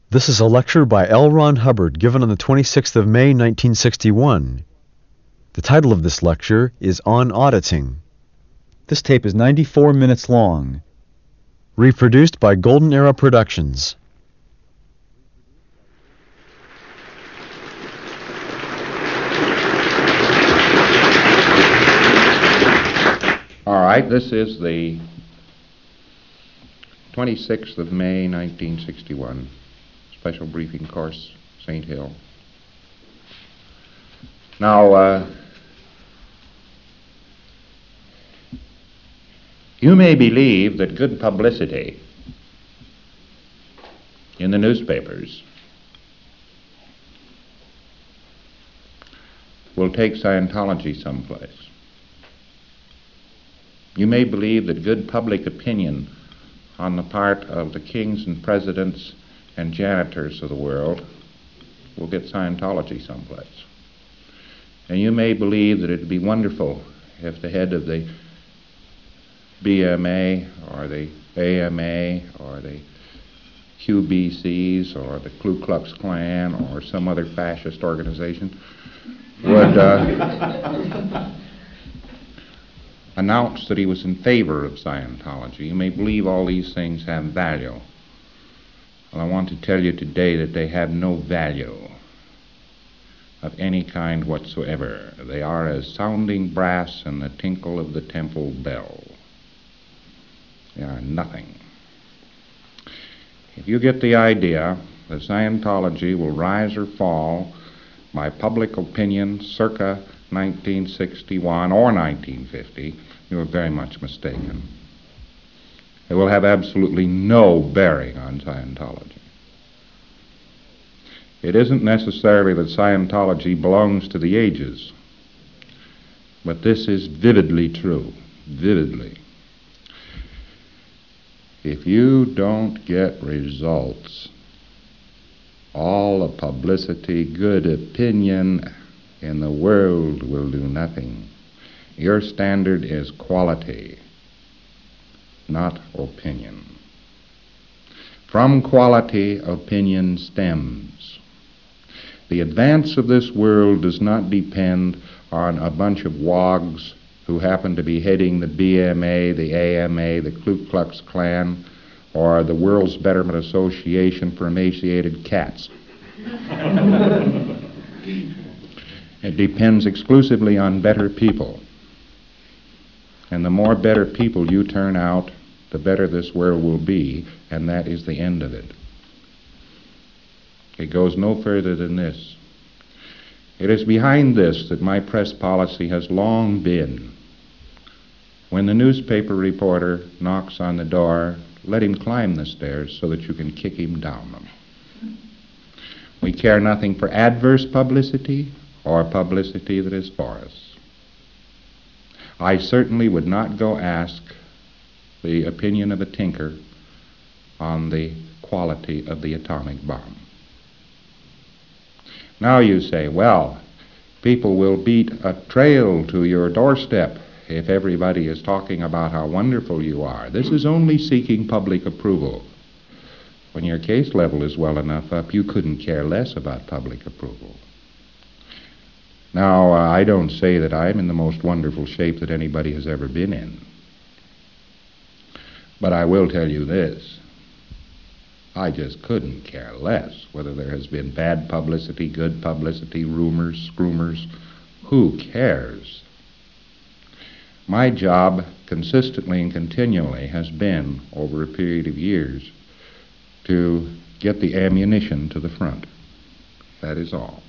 This is a lecture by L. Ron Hubbard given on the 26th of May, 1961. The title of this lecture is On Auditing. This tape is 94 minutes long. Reproduced by Golden Era Productions. All right, this is the 26th of May, 1961. Special briefing course, St. Hill. Now, you may believe that good publicity in the newspapers will take Scientology someplace. You may believe that good public opinion on the part of the kings and presidents and janitors of the world will get Scientology someplace. And you may believe that it would be wonderful if the head of the BMA or the AMA or the QBCs or the Ku Klux Klan or some other fascist organization would announce that he was in favor of Scientology. You may believe all these things have value. Well, I want to tell you today that they have no value of any kind whatsoever. They are as sounding brass and the tinkle of the temple bell. They are nothing. If you get the idea that Scientology will rise or fall by public opinion circa 1961 or 1950, you are very much mistaken. It will have absolutely no bearing on Scientology. It isn't necessarily that Scientology belongs to the ages, but this is vividly true, vividly. If you don't get results, all the publicity, good opinion in the world will do nothing. Your standard is quality, not opinion. From quality, opinion stems. The advance of this world does not depend on a bunch of wogs who happen to be heading the BMA, the AMA, the Ku Klux Klan, or the World's Betterment Association for Emaciated Cats. It depends exclusively on better people. And the more better people you turn out, the better this world will be, and that is the end of it. It goes no further than this. It is behind this that my press policy has long been. When the newspaper reporter knocks on the door, let him climb the stairs so that you can kick him down them. We care nothing for adverse publicity or publicity that is for us. I certainly would not go ask the opinion of a tinker on the quality of the atomic bomb. Now you say, well, people will beat a trail to your doorstep if everybody is talking about how wonderful you are. This is only seeking public approval. When your case level is well enough up, you couldn't care less about public approval. Now, I don't say that I'm in the most wonderful shape that anybody has ever been in. But I will tell you this. I just couldn't care less whether there has been bad publicity, good publicity, rumors, scroomers. Who cares? My job consistently and continually has been, over a period of years, to get the ammunition to the front. That is all.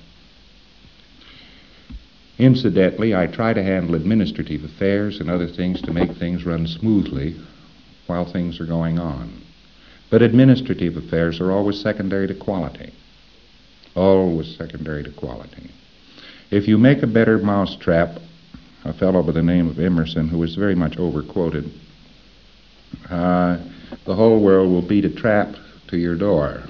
Incidentally, I try to handle administrative affairs and other things to make things run smoothly while things are going on. But administrative affairs are always secondary to quality. Always secondary to quality. If you make a better mousetrap, a fellow by the name of Emerson, who is very much overquoted, the whole world will beat a trap to your door.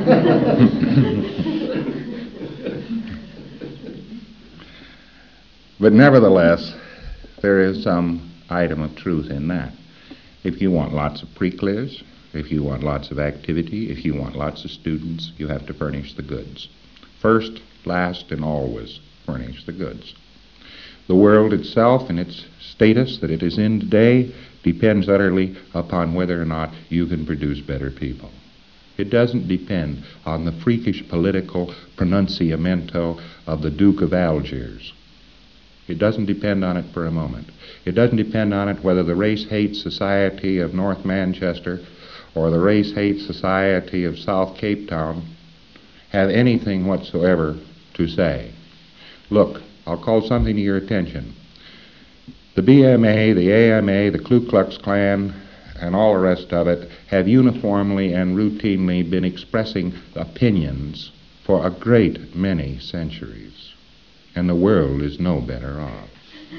But nevertheless, there is some item of truth in that. If you want lots of pre-clears, If you want lots of activity, if you want lots of students, you have to furnish the goods. First, last, and always furnish the goods. The world itself and its status that it is in today depends utterly upon whether or not you can produce better people. It doesn't depend on the freakish political pronunciamento of the Duke of Algiers. It doesn't depend on it for a moment. It doesn't depend on it whether the race-hate society of North Manchester or the race-hate society of South Cape Town have anything whatsoever to say. Look, I'll call something to your attention. The BMA, the AMA, the Ku Klux Klan, and all the rest of it have uniformly and routinely been expressing opinions for a great many centuries, and the world is no better off.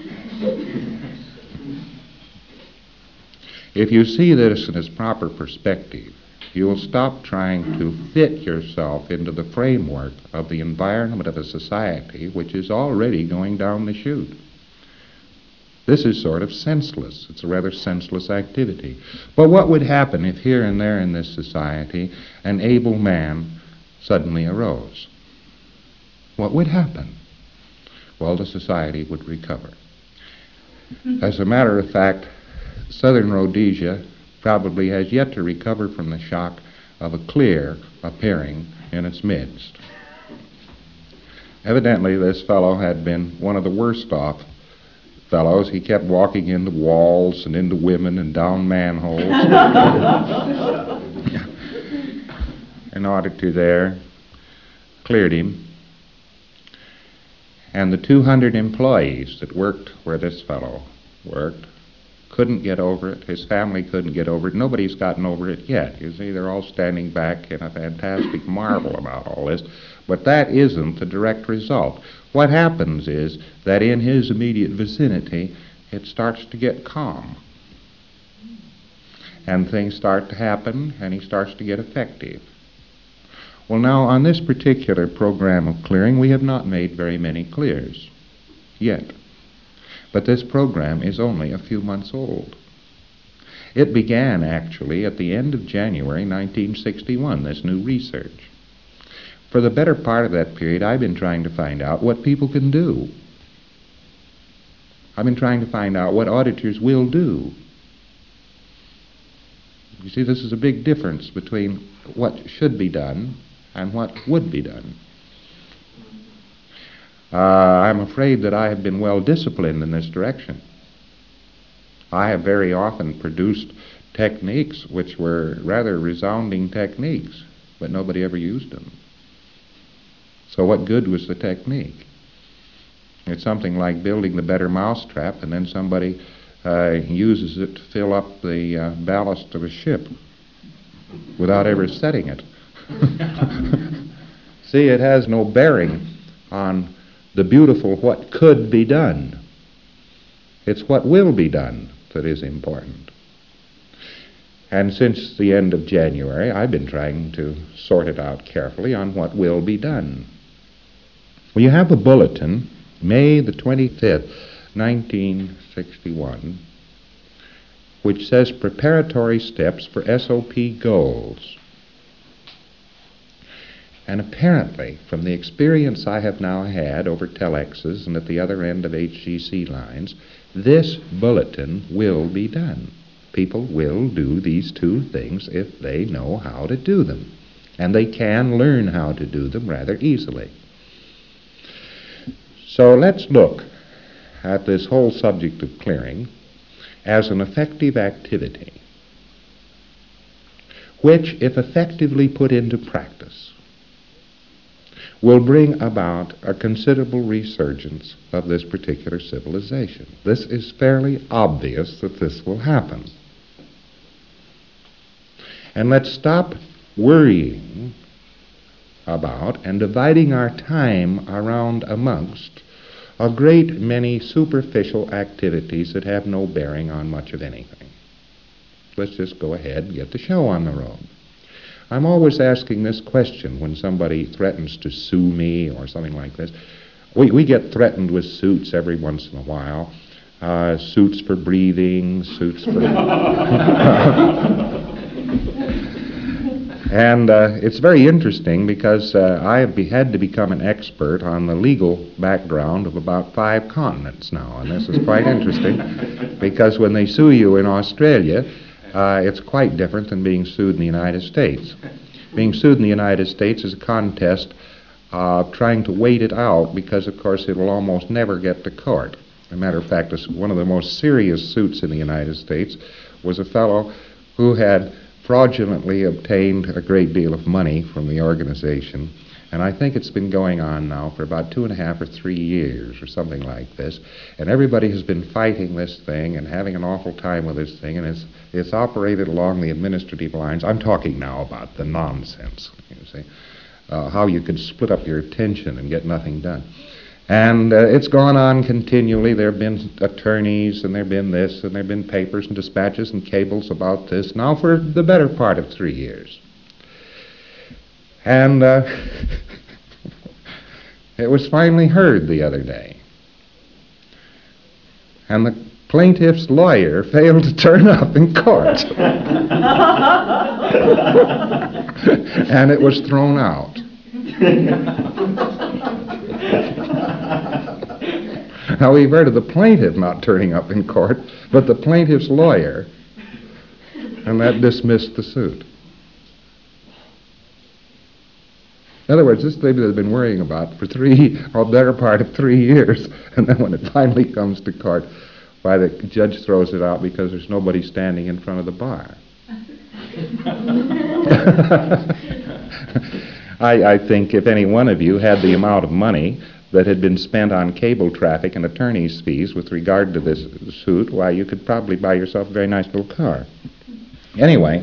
If you see this in its proper perspective, you will stop trying to fit yourself into the framework of the environment of a society which is already going down the chute. This is sort of senseless. It's a rather senseless activity. But what would happen if here and there in this society an able man suddenly arose? What would happen? Well, the society would recover. As a matter of fact, Southern Rhodesia probably has yet to recover from the shock of a clear appearing in its midst. Evidently, this fellow had been one of the worst off fellows. He kept walking into walls and into women and down manholes. An auditor there cleared him. And the 200 employees that worked where this fellow worked couldn't get over it. His family couldn't get over it. Nobody's gotten over it yet. You see, they're all standing back in a fantastic marvel about all this. But that isn't the direct result. What happens is that in his immediate vicinity, it starts to get calm. And things start to happen, and he starts to get effective. Well, now, on this particular program of clearing, we have not made very many clears yet. But this program is only a few months old. It began, actually, at the end of January 1961, this new research. For the better part of that period, I've been trying to find out what people can do. I've been trying to find out what auditors will do. You see, this is a big difference between what should be done and what would be done. I'm afraid that I have been well disciplined in this direction. I have very often produced techniques which were rather resounding techniques, but nobody ever used them. So what good was the technique? It's something like building the better mousetrap, and then somebody uses it to fill up the ballast of a ship without ever setting it. See, it has no bearing on the beautiful what could be done. It's what will be done that is important. And since the end of January, I've been trying to sort it out carefully on what will be done. Well, you have a bulletin, May the 25th, 1961, which says Preparatory Steps for SOP Goals. And apparently, from the experience I have now had over telexes and at the other end of HGC lines, this bulletin will be done. People will do these two things if they know how to do them. And they can learn how to do them rather easily. So let's look at this whole subject of clearing as an effective activity, which, if effectively put into practice, will bring about a considerable resurgence of this particular civilization. This is fairly obvious that this will happen. And let's stop worrying about and dividing our time around amongst a great many superficial activities that have no bearing on much of anything. Let's just go ahead and get the show on the road. I'm always asking this question when somebody threatens to sue me or something like this. We get threatened with suits every once in a while. Suits for breathing, suits for... And it's very interesting because I have had to become an expert on the legal background of about 5 continents now. And this is quite interesting because when they sue you in Australia, it's quite different than being sued in the United States. Being sued in the United States is a contest of trying to wait it out because, of course, it will almost never get to court. As a matter of fact, one of the most serious suits in the United States was a fellow who had fraudulently obtained a great deal of money from the organization, and I think it's been going on now for about 2.5 or 3 years or something like this, and everybody has been fighting this thing and having an awful time with this thing, and it's operated along the administrative lines. I'm talking now about the nonsense, you see, how you could split up your attention and get nothing done. And it's gone on continually. There have been attorneys, and there have been this, and there have been papers and dispatches and cables about this now for the better part of 3 years. And it was finally heard the other day. And the plaintiff's lawyer failed to turn up in court. And it was thrown out. Now, we've heard of the plaintiff not turning up in court, but the plaintiff's lawyer, and that dismissed the suit. In other words, this thing that they've been worrying about for the better part of 3 years, and then when it finally comes to court, why, the judge throws it out because there's nobody standing in front of the bar. I think if any one of you had the amount of money that had been spent on cable traffic and attorney's fees with regard to this suit, why, you could probably buy yourself a very nice little car. Anyway,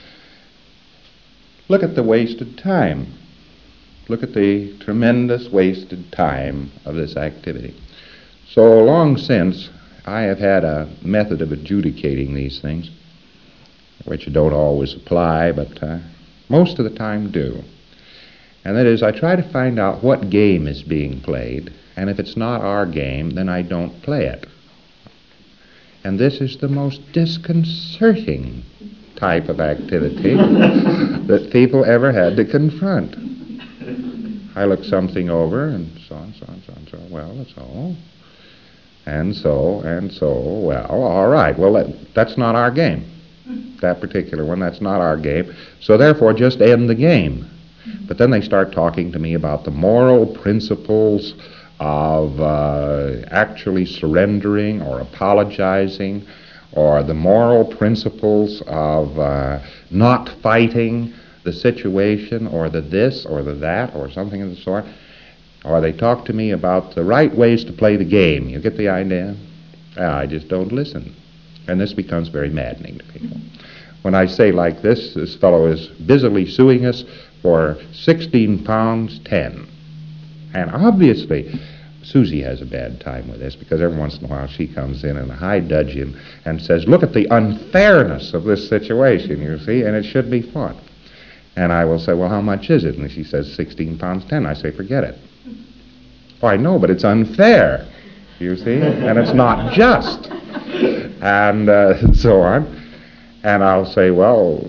look at the wasted time. Look at the tremendous wasted time of this activity. So long since, I have had a method of adjudicating these things, which don't always apply, but most of the time do. And that is, I try to find out what game is being played, and if it's not our game, then I don't play it. And this is the most disconcerting type of activity that people ever had to confront. I look something over, and so on, so on, so on, so on. Well, that's all. And so, well, all right. Well, that's not our game. That particular one, that's not our game. So therefore, just end the game. But then they start talking to me about the moral principles of actually surrendering or apologizing, or the moral principles of not fighting the situation, or the this or the that, or something of the sort. Or they talk to me about the right ways to play the game. You get the idea? I just don't listen. And this becomes very maddening to people. When I say like this fellow is busily suing us for 16 pounds 10. And obviously, Susie has a bad time with this, because every once in a while she comes in and high dudgeon and says, look at the unfairness of this situation, you see, and it should be fought. And I will say, well, how much is it? And she says, 16 pounds 10. I say, forget it. Oh, I know, but it's unfair, you see, and it's not just. And so on. And I'll say, well,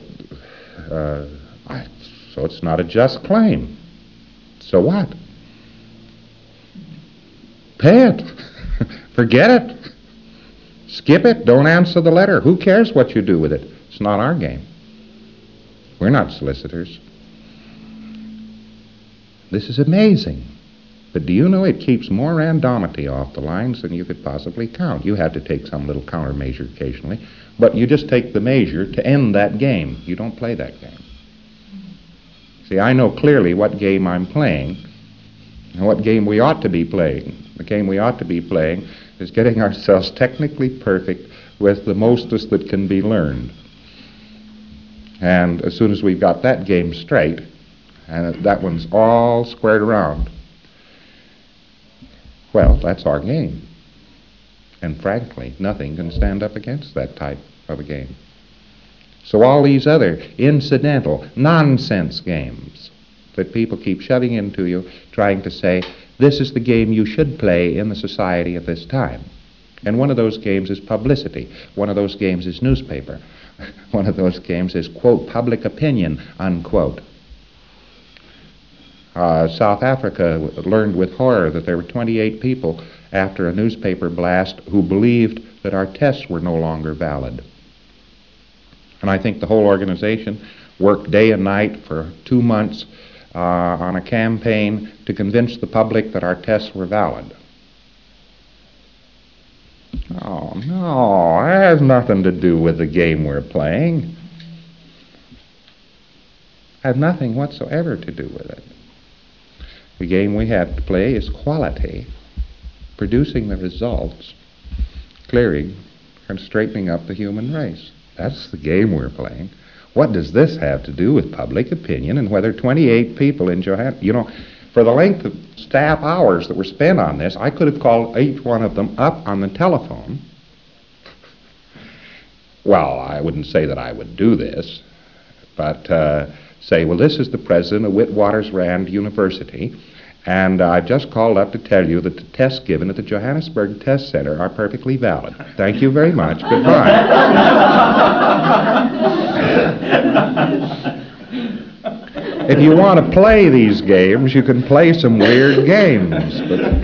so it's not a just claim. So what? Pay it. Forget it. Skip it. Don't answer the letter. Who cares what you do with it? It's not our game. We're not solicitors. This is amazing. But do you know it keeps more randomity off the lines than you could possibly count? You have to take some little countermeasure occasionally, but you just take the measure to end that game. You don't play that game. See, I know clearly what game I'm playing and what game we ought to be playing. The game we ought to be playing is getting ourselves technically perfect with the mostest that can be learned. And as soon as we've got that game straight, and that one's all squared around, well, that's our game. And frankly, nothing can stand up against that type of a game. So all these other incidental, nonsense games that people keep shoving into you, trying to say, this is the game you should play in the society of this time. And one of those games is publicity. One of those games is newspaper. one of those games is, quote, public opinion, unquote. South Africa learned with horror that there were 28 people after a newspaper blast who believed that our tests were no longer valid. And I think the whole organization worked day and night for 2 months on a campaign to convince the public that our tests were valid. Oh, no, it has nothing to do with the game we're playing. It has nothing whatsoever to do with it. The game we have to play is quality, producing the results, clearing and straightening up the human race. That's the game we're playing. What does this have to do with public opinion and whether 28 people in Johannesburg, you know, for the length of staff hours that were spent on this, I could have called each one of them up on the telephone. Well, I wouldn't say that I would do this, but say, well, this is the president of Witwatersrand University, and I've just called up to tell you that the tests given at the Johannesburg Test Center are perfectly valid. Thank you very much. Goodbye. If you want to play these games, you can play some weird games.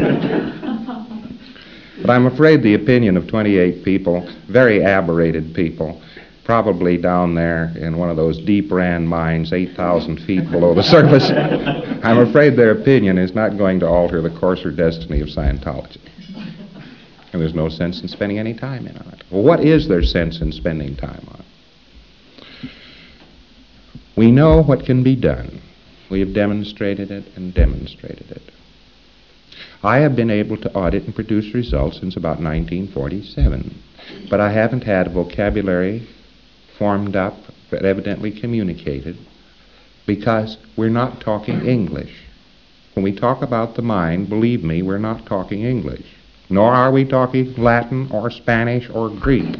But I'm afraid the opinion of 28 people, very aberrated people, probably down there in one of those deep Rand mines 8,000 feet below the surface, I'm afraid their opinion is not going to alter the course or destiny of Scientology. And there's no sense in spending any time in on it. Well, what is there sense in spending time on it? We know what can be done. We have demonstrated it and demonstrated it. I have been able to audit and produce results since about 1947, but I haven't had a vocabulary formed up but evidently communicated because we're not talking English. When we talk about the mind, believe me, we're not talking English, nor are we talking Latin or Spanish or Greek.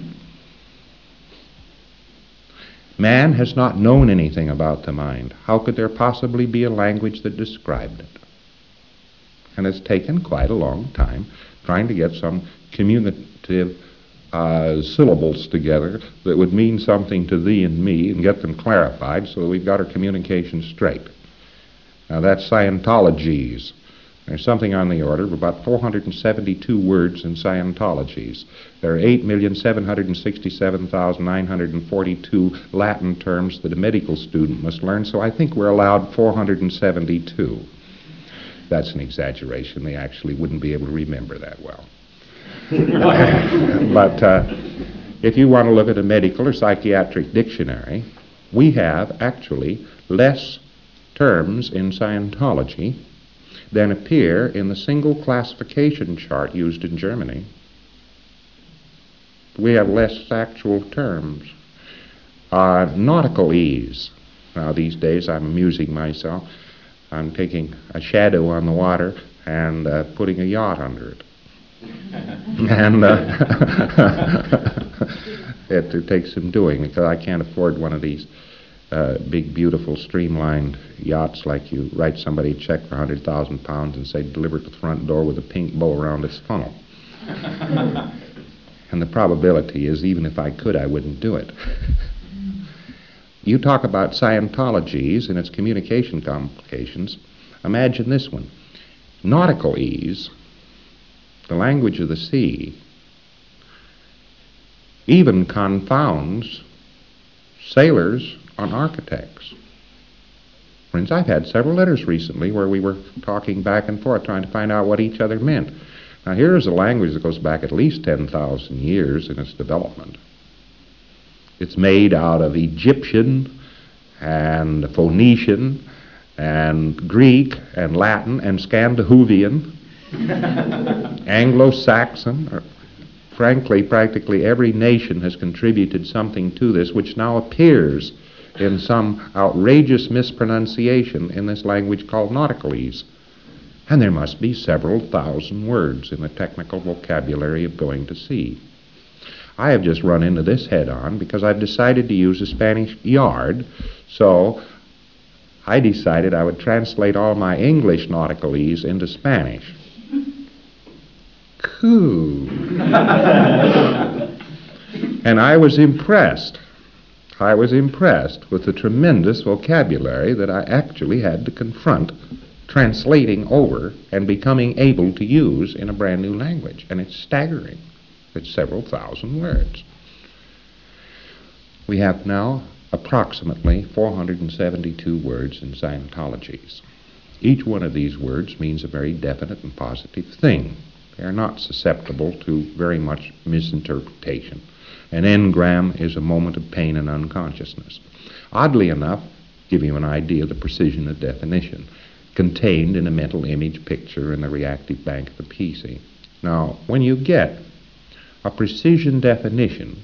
Man has not known anything about the mind. How could there possibly be a language that described it? And it's taken quite a long time trying to get some communicative syllables together that would mean something to thee and me and get them clarified so that we've got our communication straight. Now that's Scientologies. There's something on the order of about 472 words in Scientologies. There are 8,767,942 Latin terms that a medical student must learn, so I think we're allowed 472. That's an exaggeration. They actually wouldn't be able to remember that well. But if you want to look at a medical or psychiatric dictionary, we have actually less terms in Scientology than appear in the single classification chart used in Germany. We have less actual terms. Nauticalese. Now these days I'm amusing myself. I'm taking a shadow on the water and putting a yacht under it. And it takes some doing because I can't afford one of these big, beautiful, streamlined yachts like you write somebody a check for 100,000 pounds and say, deliver it to the front door with a pink bow around its funnel. And the probability is, even if I could, I wouldn't do it. You talk about Scientologies and its communication complications. Imagine this one. Nauticalese, the language of the sea, even confounds sailors on architects. Friends, I've had several letters recently where we were talking back and forth trying to find out what each other meant. Now here is a language that goes back at least 10,000 years in its development. It's made out of Egyptian and Phoenician and Greek and Latin and Scandinavian, Anglo-Saxon. Frankly, practically every nation has contributed something to this, which now appears in some outrageous mispronunciation in this language called Nauticalese. And there must be several thousand words in the technical vocabulary of going to sea. I have just run into this head-on because I've decided to use a Spanish yard, so I decided I would translate all my English Nauticalese into Spanish. Cool. And I was impressed I was impressed with the tremendous vocabulary that I actually had to confront translating over and becoming able to use in a brand new language. And it's staggering. It's several thousand words. We have now approximately 472 words in Scientologies. Each one of these words means a very definite and positive thing. They are not susceptible to very much misinterpretation. An engram is a moment of pain and unconsciousness. Oddly enough, give you an idea of the precision of definition, contained in a mental image picture in the reactive bank of the PC. Now, when you get a precision definition,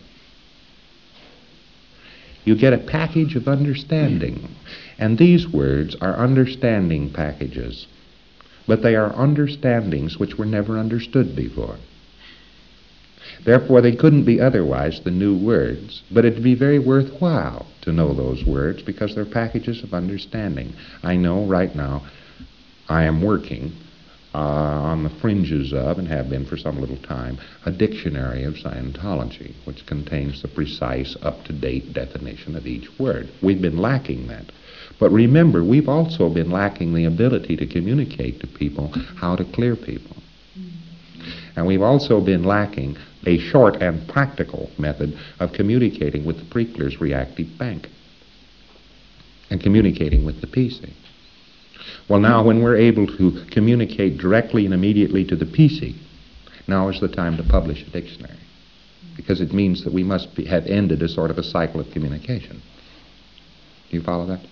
you get a package of understanding. And these words are understanding packages. But they are understandings which were never understood before. Therefore, they couldn't be otherwise than new words, but it'd be very worthwhile to know those words because they're packages of understanding. I know right now I am working on the fringes of, and have been for some little time, a dictionary of Scientology, which contains the precise, up-to-date definition of each word. We've been lacking that. But remember, we've also been lacking the ability to communicate to people how to clear people. And we've also been lacking a short and practical method of communicating with the Prickler's reactive bank and communicating with the PC. Well, now when we're able to communicate directly and immediately to the PC, now is the time to publish a dictionary, because it means that we must have ended a sort of a cycle of communication. Do you follow that?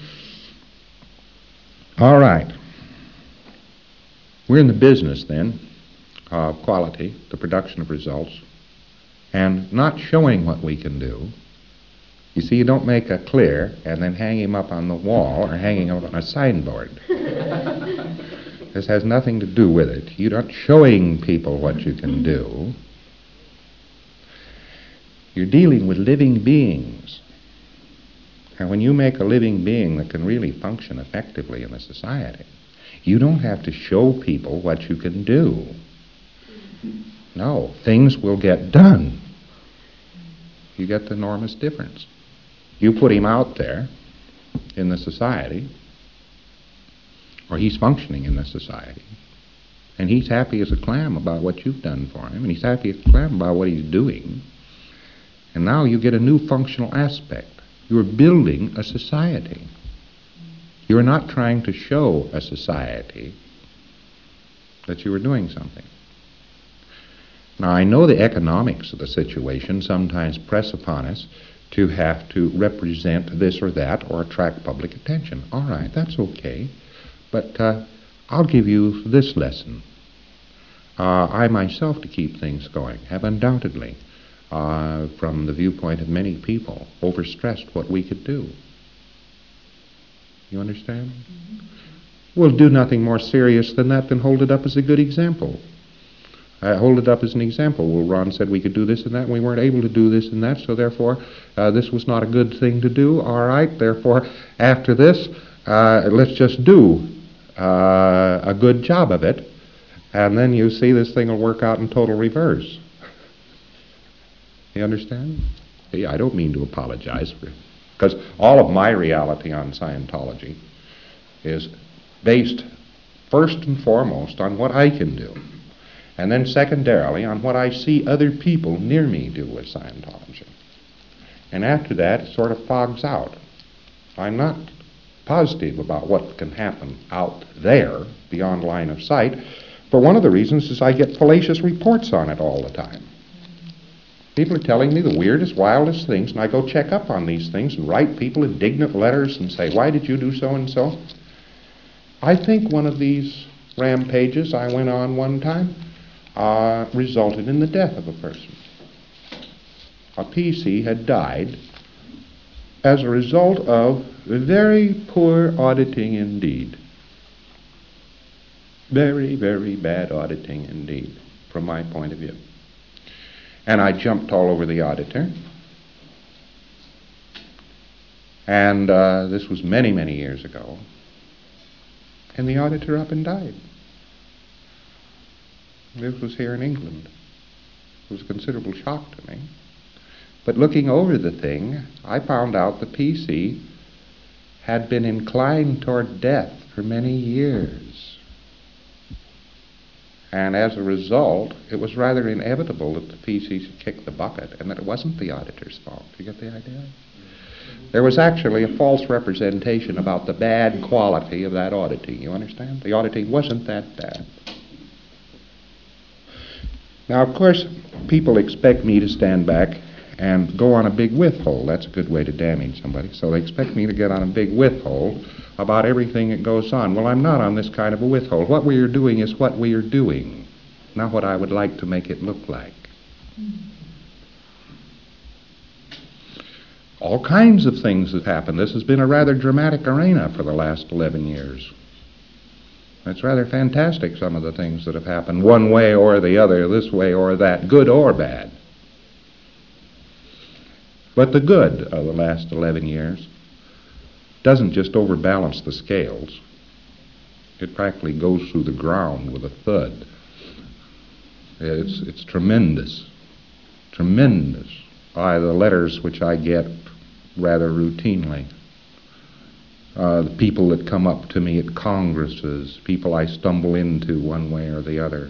All right. We're in the business, then, of quality, the production of results, and not showing what we can do. You see, you don't make a clear and then hang him up on the wall or hang him up on a signboard. This has nothing to do with it. You're not showing people what you can do. You're dealing with living beings. And when you make a living being that can really function effectively in a society, you don't have to show people what you can do. No, things will get done. You get the enormous difference. You put him out there in the society, or he's functioning in the society, and he's happy as a clam about what you've done for him, and he's happy as a clam about what he's doing, and now you get a new functional aspect. You're building a society. You're not trying to show a society that you are doing something. Now, I know the economics of the situation sometimes press upon us to have to represent this or that or attract public attention. All right, that's okay. But I'll give you this lesson. I myself, to keep things going, have undoubtedly, from the viewpoint of many people, overstressed what we could do. You understand? Mm-hmm. We'll do nothing more serious than that than hold it up as a good example. Hold it up as an example. Well, Ron said we could do this and that, and we weren't able to do this and that, so therefore this was not a good thing to do. All right, therefore, after this, let's just do a good job of it, and then you see this thing will work out in total reverse. You understand? See, I don't mean to apologize for it, because all of my reality on Scientology is based first and foremost on what I can do, and then secondarily on what I see other people near me do with Scientology. And after that, it sort of fogs out. I'm not positive about what can happen out there beyond line of sight, but one of the reasons is I get fallacious reports on it all the time. People are telling me the weirdest, wildest things, and I go check up on these things and write people indignant letters and say, why did you do so and so? I think one of these rampages I went on one time resulted in the death of a person. A PC had died as a result of very poor auditing indeed. Very, very bad auditing indeed, from my point of view. And I jumped all over the auditor. And this was many, many years ago. And the auditor up and died. This was here in England. It was a considerable shock to me. But looking over the thing, I found out the PC had been inclined toward death for many years. And as a result, it was rather inevitable that the PC should kick the bucket and that it wasn't the auditor's fault. Do you get the idea? There was actually a false representation about the bad quality of that auditing. You understand? The auditing wasn't that bad. Now, of course, people expect me to stand back and go on a big withhold. That's a good way to damage somebody. So they expect me to get on a big withhold about everything that goes on. Well, I'm not on this kind of a withhold. What we are doing is what we are doing, not what I would like to make it look like. All kinds of things have happened. This has been a rather dramatic arena for the last 11 years. It's rather fantastic, some of the things that have happened, one way or the other, this way or that, good or bad. But the good of the last 11 years doesn't just overbalance the scales. It practically goes through the ground with a thud. It's tremendous. Tremendous. The letters which I get rather routinely. The people that come up to me at congresses, people I stumble into one way or the other.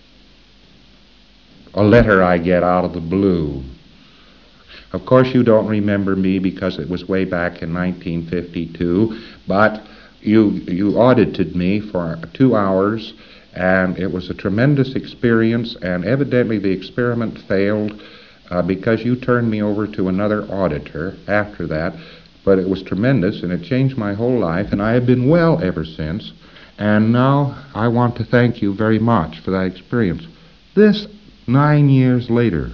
A letter I get out of the blue. Of course you don't remember me because it was way back in 1952, but you audited me for 2 hours, and it was a tremendous experience, and evidently the experiment failed because you turned me over to another auditor after that. But it was tremendous, and it changed my whole life, and I have been well ever since. And now I want to thank you very much for that experience. This 9 years later.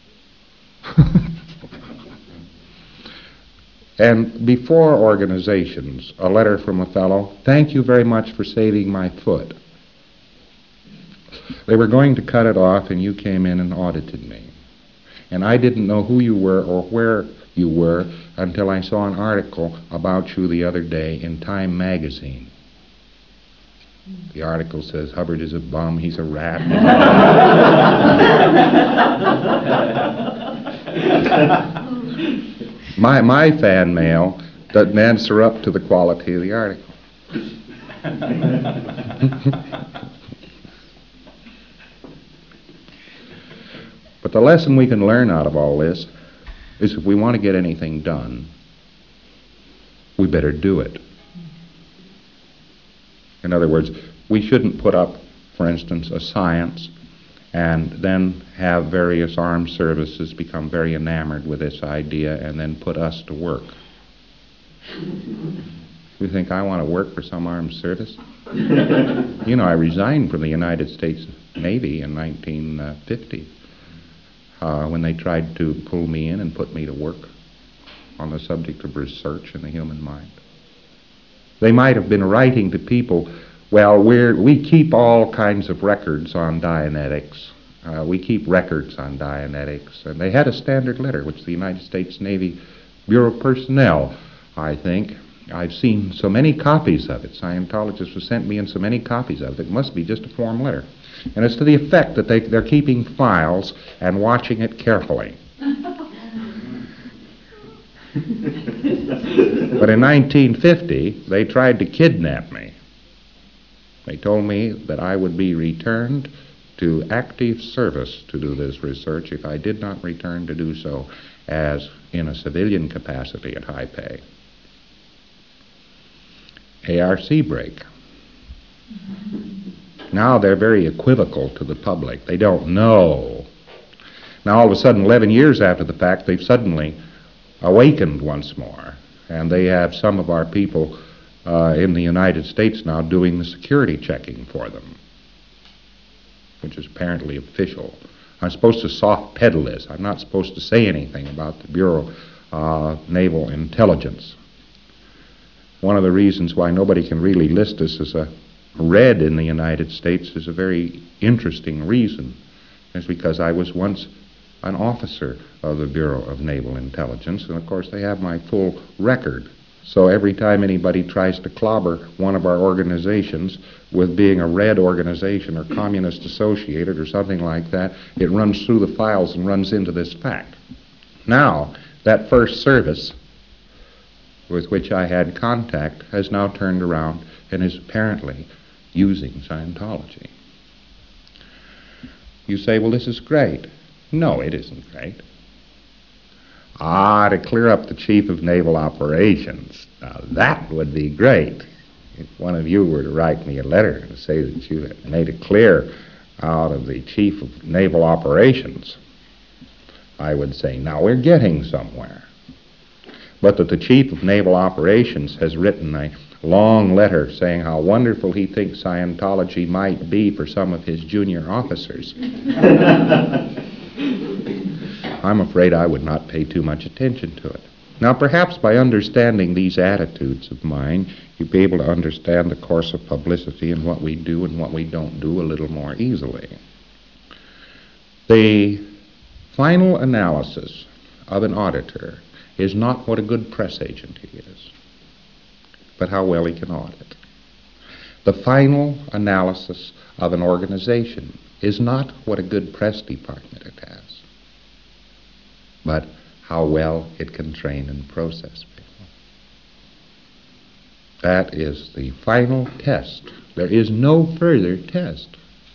And before organizations, a letter from a fellow, thank you very much for saving my foot. They were going to cut it off, and you came in and audited me. And I didn't know who you were or where you were until I saw an article about you the other day in Time magazine. The article says, Hubbard is a bum, he's a rat. My fan mail doesn't answer up to the quality of the article. But the lesson we can learn out of all this is if we want to get anything done, we better do it. In other words, we shouldn't put up, for instance, a science and then have various armed services become very enamored with this idea and then put us to work. You think I want to work for some armed service? You know, I resigned from the United States Navy in 1950. When they tried to pull me in and put me to work on the subject of research in the human mind. They might have been writing to people, well, we keep all kinds of records on Dianetics. We keep records on Dianetics. And they had a standard letter, which the United States Navy Bureau personnel, I think, I've seen so many copies of it. Scientologists have sent me in so many copies of it. It must be just a form letter. And it's to the effect that they're keeping files and watching it carefully. But in 1950, they tried to kidnap me. They told me that I would be returned to active service to do this research if I did not return to do so as in a civilian capacity at high pay. ARC break. Now they're very equivocal to the public. They don't know. Now all of a sudden, 11 years after the fact, they've suddenly awakened once more. And they have some of our people in the United States now doing the security checking for them, which is apparently official. I'm supposed to soft pedal this. I'm not supposed to say anything about the Bureau of Naval Intelligence. One of the reasons why nobody can really list us as a red in the United States is a very interesting reason. It's because I was once an officer of the Bureau of Naval Intelligence, and of course they have my full record. So every time anybody tries to clobber one of our organizations with being a red organization or communist associated or something like that, it runs through the files and runs into this fact. Now, that first service with which I had contact has now turned around and is apparently using Scientology. You say, well, this is great. No, it isn't great. To clear up the Chief of Naval Operations. Now, that would be great. If one of you were to write me a letter to say that you had made it clear out of the Chief of Naval Operations, I would say, now we're getting somewhere. But that the Chief of Naval Operations has written a long letter saying how wonderful he thinks Scientology might be for some of his junior officers, I'm afraid I would not pay too much attention to it. Now, perhaps by understanding these attitudes of mine, you'd be able to understand the course of publicity and what we do and what we don't do a little more easily. The final analysis of an auditor is not what a good press agent he is, but how well he can audit. The final analysis of an organization is not what a good press department it has, but how well it can train and process people. That is the final test. There is no further test.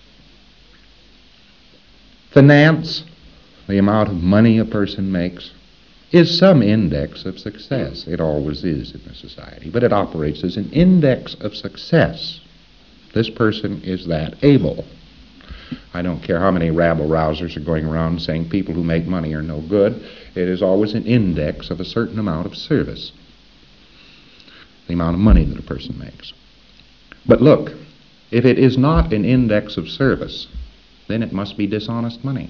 Finance, the amount of money a person makes, is some index of success. It always is in a society, but it operates as an index of success. This person is that able. I don't care how many rabble-rousers are going around saying people who make money are no good. It is always an index of a certain amount of service, the amount of money that a person makes. But look, if it is not an index of service, then it must be dishonest money.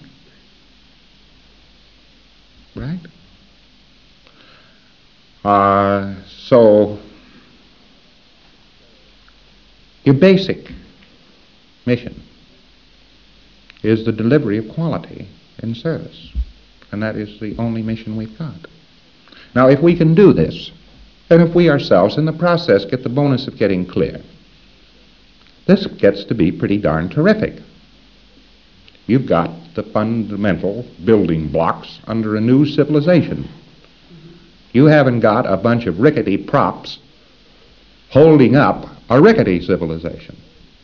Right? So, your basic mission is the delivery of quality in service. And that is the only mission we've got. Now, if we can do this, and if we ourselves in the process get the bonus of getting clear, this gets to be pretty darn terrific. You've got the fundamental building blocks under a new civilization. You haven't got a bunch of rickety props holding up a rickety civilization.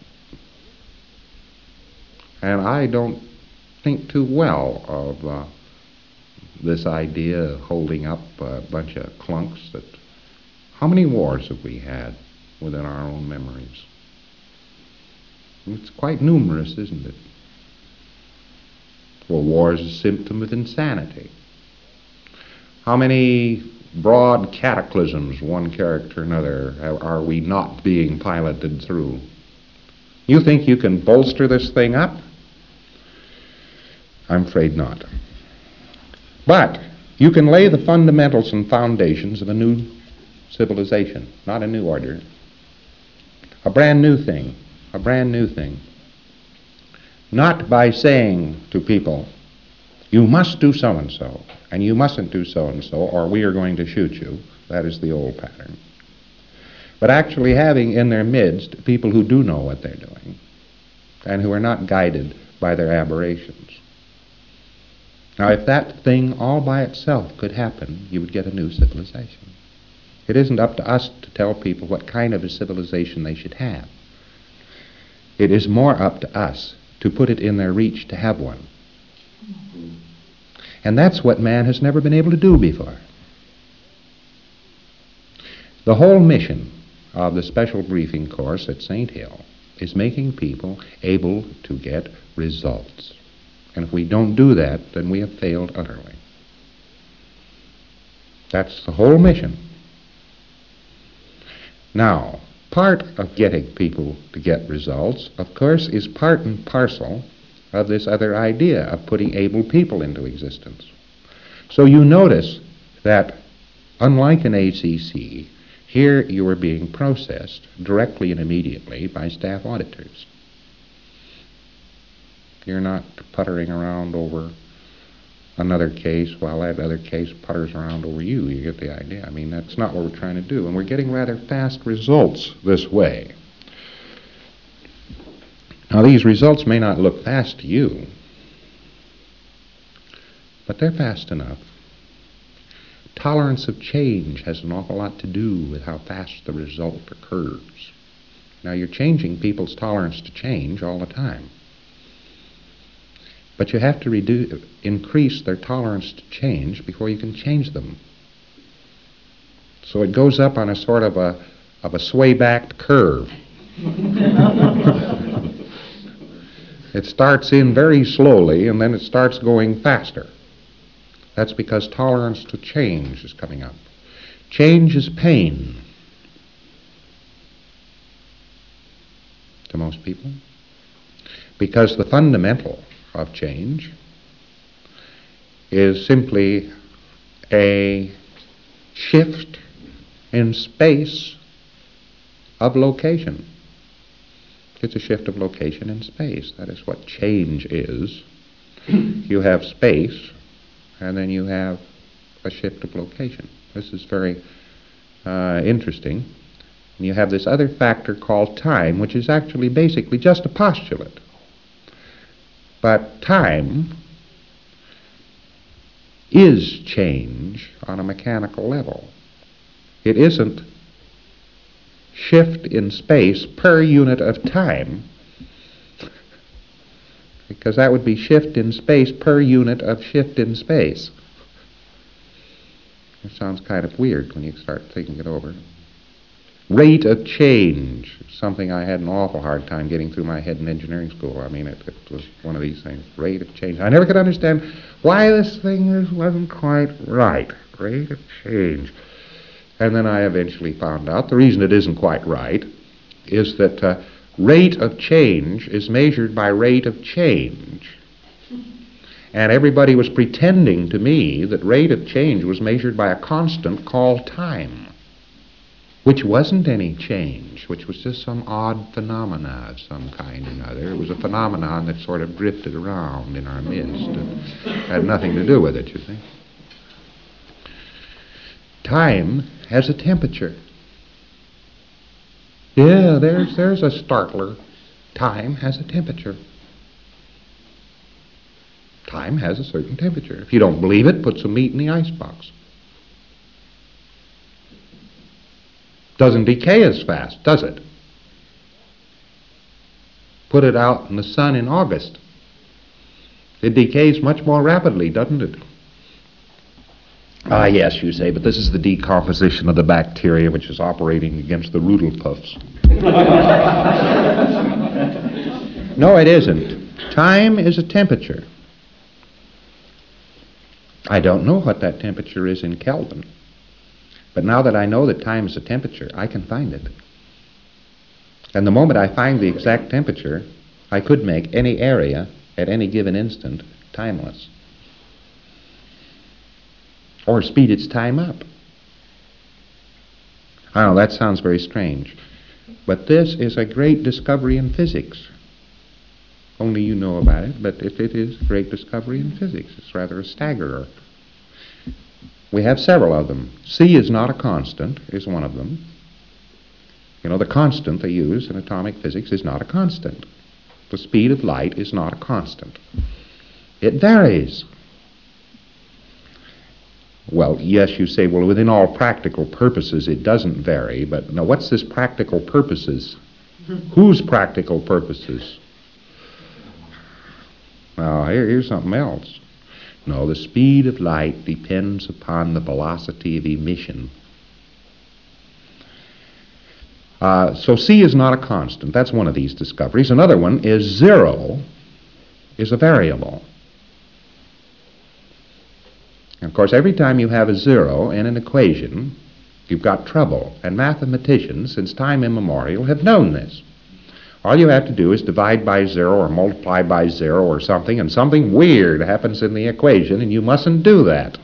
And I don't think too well of this idea of holding up a bunch of clunks that... How many wars have we had within our own memories? It's quite numerous, isn't it? Well, war is a symptom of insanity. How many broad cataclysms, one character or another, are we not being piloted through? You think you can bolster this thing up? I'm afraid not. But you can lay the fundamentals and foundations of a new civilization, not a new order. A brand new thing. A brand new thing. Not by saying to people, you must do so-and-so, and you mustn't do so-and-so, or we are going to shoot you. That is the old pattern. But actually having in their midst people who do know what they're doing, and who are not guided by their aberrations. Now, if that thing all by itself could happen, you would get a new civilization. It isn't up to us to tell people what kind of a civilization they should have. It is more up to us to put it in their reach to have one. And that's what man has never been able to do before. The whole mission of the special briefing course at St. Hill is making people able to get results. And if we don't do that, then we have failed utterly. That's the whole mission. Now, part of getting people to get results, of course, is part and parcel of this other idea of putting able people into existence. So you notice that, unlike an ACC, here you are being processed directly and immediately by staff auditors. You're not puttering around over another case while that other case putters around over you. You get the idea. I mean, that's not what we're trying to do. And we're getting rather fast results this way. Now, these results may not look fast to you, but they're fast enough Tolerance of change has an awful lot to do with how fast the result occurs. Now, you're changing people's tolerance to change all the time. But you have to increase their tolerance to change before you can change them. So it goes up on a sort of a sway-backed curve. It starts in very slowly, and then it starts going faster. That's because tolerance to change is coming up. Change is pain to most people, because the fundamental of change is simply a shift in space of location. It's a shift of location in space. That is what change is. You have space, and then you have a shift of location. This is very interesting. And you have this other factor called time, which is actually basically just a postulate. But time is change on a mechanical level. It isn't shift in space per unit of time, because that would be shift in space per unit of shift in space. It sounds kind of weird when you start thinking it over. Rate of change, something I had an awful hard time getting through my head in engineering school. I mean, it was one of these things, rate of change. I never could understand why this thing wasn't quite right. Rate of change. And then I eventually found out the reason it isn't quite right is that rate of change is measured by rate of change. And everybody was pretending to me that rate of change was measured by a constant called time, which wasn't any change, which was just some odd phenomena of some kind or another. It was a phenomenon that sort of drifted around in our midst and had nothing to do with it, you see. Time has a temperature. Yeah, there's a startler. Time has a temperature. Time has a certain temperature. If you don't believe it, put some meat in the icebox. Doesn't decay as fast, does it? Put it out in the sun in August. It decays much more rapidly, doesn't it? Ah, yes, you say, but this is the decomposition of the bacteria which is operating against the Rudelpuffs. No, it isn't. Time is a temperature. I don't know what that temperature is in Kelvin, but now that I know that time is a temperature, I can find it. And the moment I find the exact temperature, I could make any area at any given instant timeless, or speed its time up. I know that sounds very strange, but this is a great discovery in physics. Only you know about it, but if it is a great discovery in physics, it's rather a staggerer. We have several of them. C is not a constant is one of them. You know, the constant they use in atomic physics is not a constant. The speed of light is not a constant. It varies. Well, yes, you say, well, within all practical purposes it doesn't vary, but now what's this practical purposes? Whose practical purposes? Now, here's something else. No, the speed of light depends upon the velocity of emission. So C is not a constant. That's one of these discoveries. Another one is 0 is a variable. And of course, every time you have a 0 in an equation, you've got trouble. And mathematicians, since time immemorial, have known this. All you have to do is divide by 0 or multiply by 0 or something, and something weird happens in the equation, and you mustn't do that.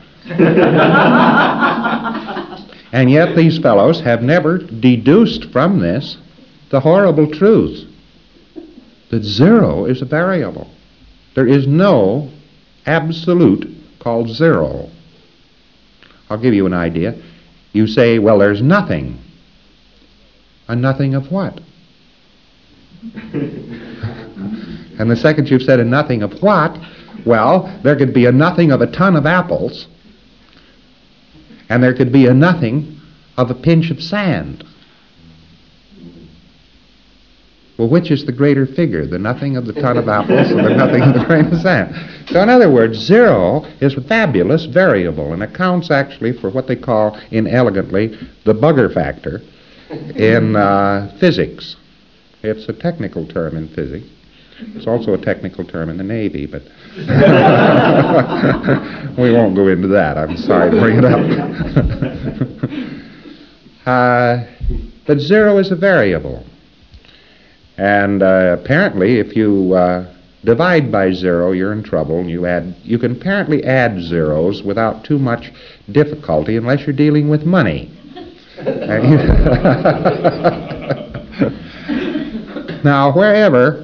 And yet these fellows have never deduced from this the horrible truth that 0 is a variable. There is no absolute called 0. I'll give you an idea. You say, well, there's nothing. A nothing of what? And the second you've said a nothing of what, well, there could be a nothing of a ton of apples And there could be a nothing of a pinch of sand. Well, which is the greater figure, the nothing of the ton of apples or the nothing of the grain of sand? So in other words, zero is a fabulous variable and accounts actually for what they call, inelegantly, the bugger factor in physics. It's a technical term in physics. It's also a technical term in the Navy, but we won't go into that. I'm sorry to bring it up. But zero is a variable. And apparently, if you divide by zero, you're in trouble. You can apparently add zeros without too much difficulty unless you're dealing with money. Now, wherever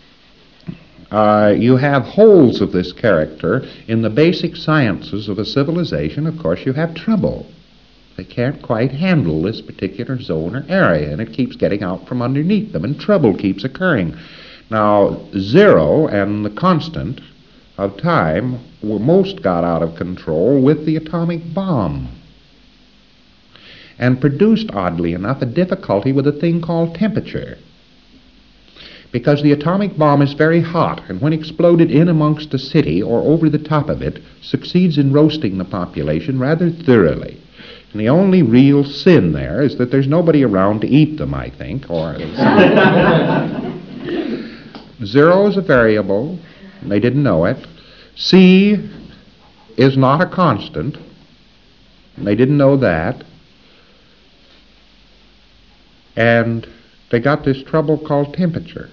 you have holes of this character in the basic sciences of a civilization, of course, you have trouble. They can't quite handle this particular zone or area, and it keeps getting out from underneath them, and trouble keeps occurring. Now, zero and the constant of time were most got out of control with the atomic bomb, and produced, oddly enough, a difficulty with a thing called temperature. Because the atomic bomb is very hot, and when exploded in amongst a city or over the top of it, succeeds in roasting the population rather thoroughly. And the only real sin there is that there's nobody around to eat them, I think. Or zero is a variable. They didn't know it. C is not a constant. They didn't know that. And they got this trouble called temperature.